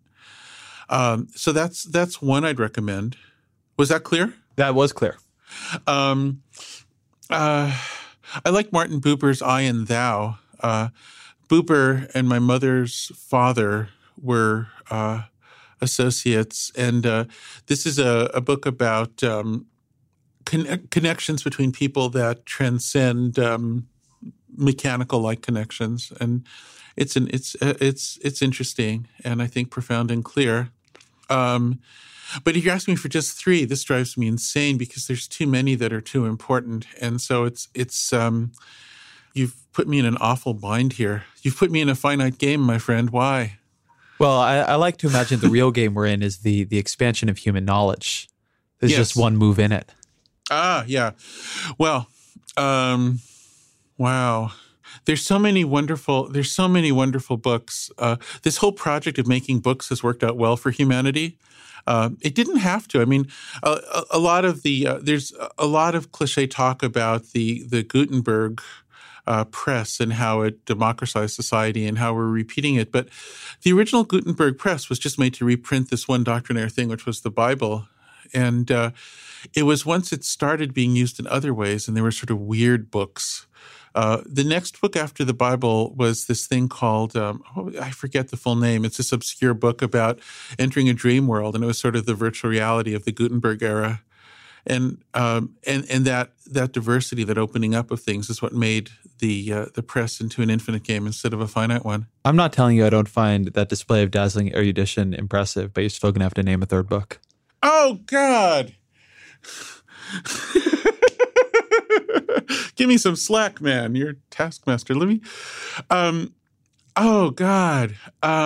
So that's one I'd recommend. Was that clear? That was clear. I like Martin Buber's I and Thou. Buber and my mother's father were associates, and this is a book about connections between people that transcend mechanical-like connections, and it's interesting and I think profound and clear. But if you're asking me for just 3, this drives me insane because there's too many that are too important, and so it's you've put me in an awful bind here. You've put me in a finite game, my friend. Why? Well, I like to imagine the real game we're in is the expansion of human knowledge. There's just one move in it. Yeah. Well, wow. There's so many wonderful books. This whole project of making books has worked out well for humanity. It didn't have to. I mean, a lot of there's a lot of cliche talk about the Gutenberg press and how it democratized society and how we're repeating it. But the original Gutenberg press was just made to reprint this one doctrinaire thing, which was the Bible. And it was once it started being used in other ways, and there were sort of weird books. The next book after the Bible was this thing called, I forget the full name. It's this obscure book about entering a dream world, and it was sort of the virtual reality of the Gutenberg era. And that diversity, that opening up of things is what made the press into an infinite game instead of a finite one. I'm not telling you I don't find that display of dazzling erudition impressive, but you're still going to have to name a third book. Oh, God. Give me some slack, man. You're taskmaster. Let me. Oh, God.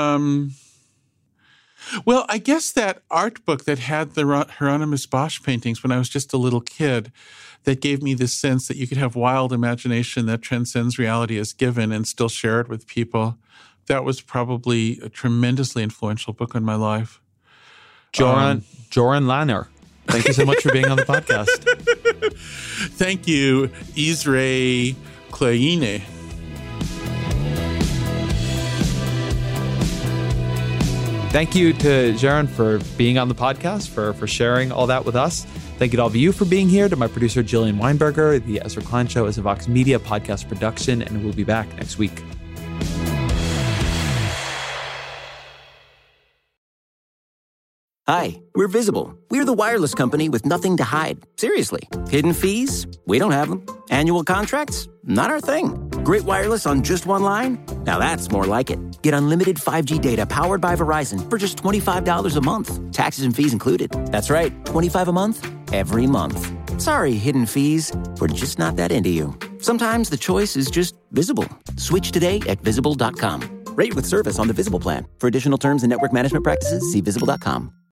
Well, I guess that art book that had the Hieronymus Bosch paintings when I was just a little kid, that gave me this sense that you could have wild imagination that transcends reality as given and still share it with people. That was probably a tremendously influential book on my life. Joran Lanner, thank you so much for being on the podcast. Thank you, Israel Kleine. Thank you to Jaron for being on the podcast, for sharing all that with us. Thank you to all of you for being here. To my producer, Jillian Weinberger. The Ezra Klein Show is a Vox Media podcast production, and we'll be back next week. Hi, we're Visible. We're the wireless company with nothing to hide. Seriously. Hidden fees? We don't have them. Annual contracts? Not our thing. Great wireless on just one line? Now that's more like it. Get unlimited 5G data powered by Verizon for just $25 a month. Taxes and fees included. That's right, $25 a month, every month. Sorry, hidden fees. We're just not that into you. Sometimes the choice is just Visible. Switch today at Visible.com. Rate with service on the Visible plan. For additional terms and network management practices, see Visible.com.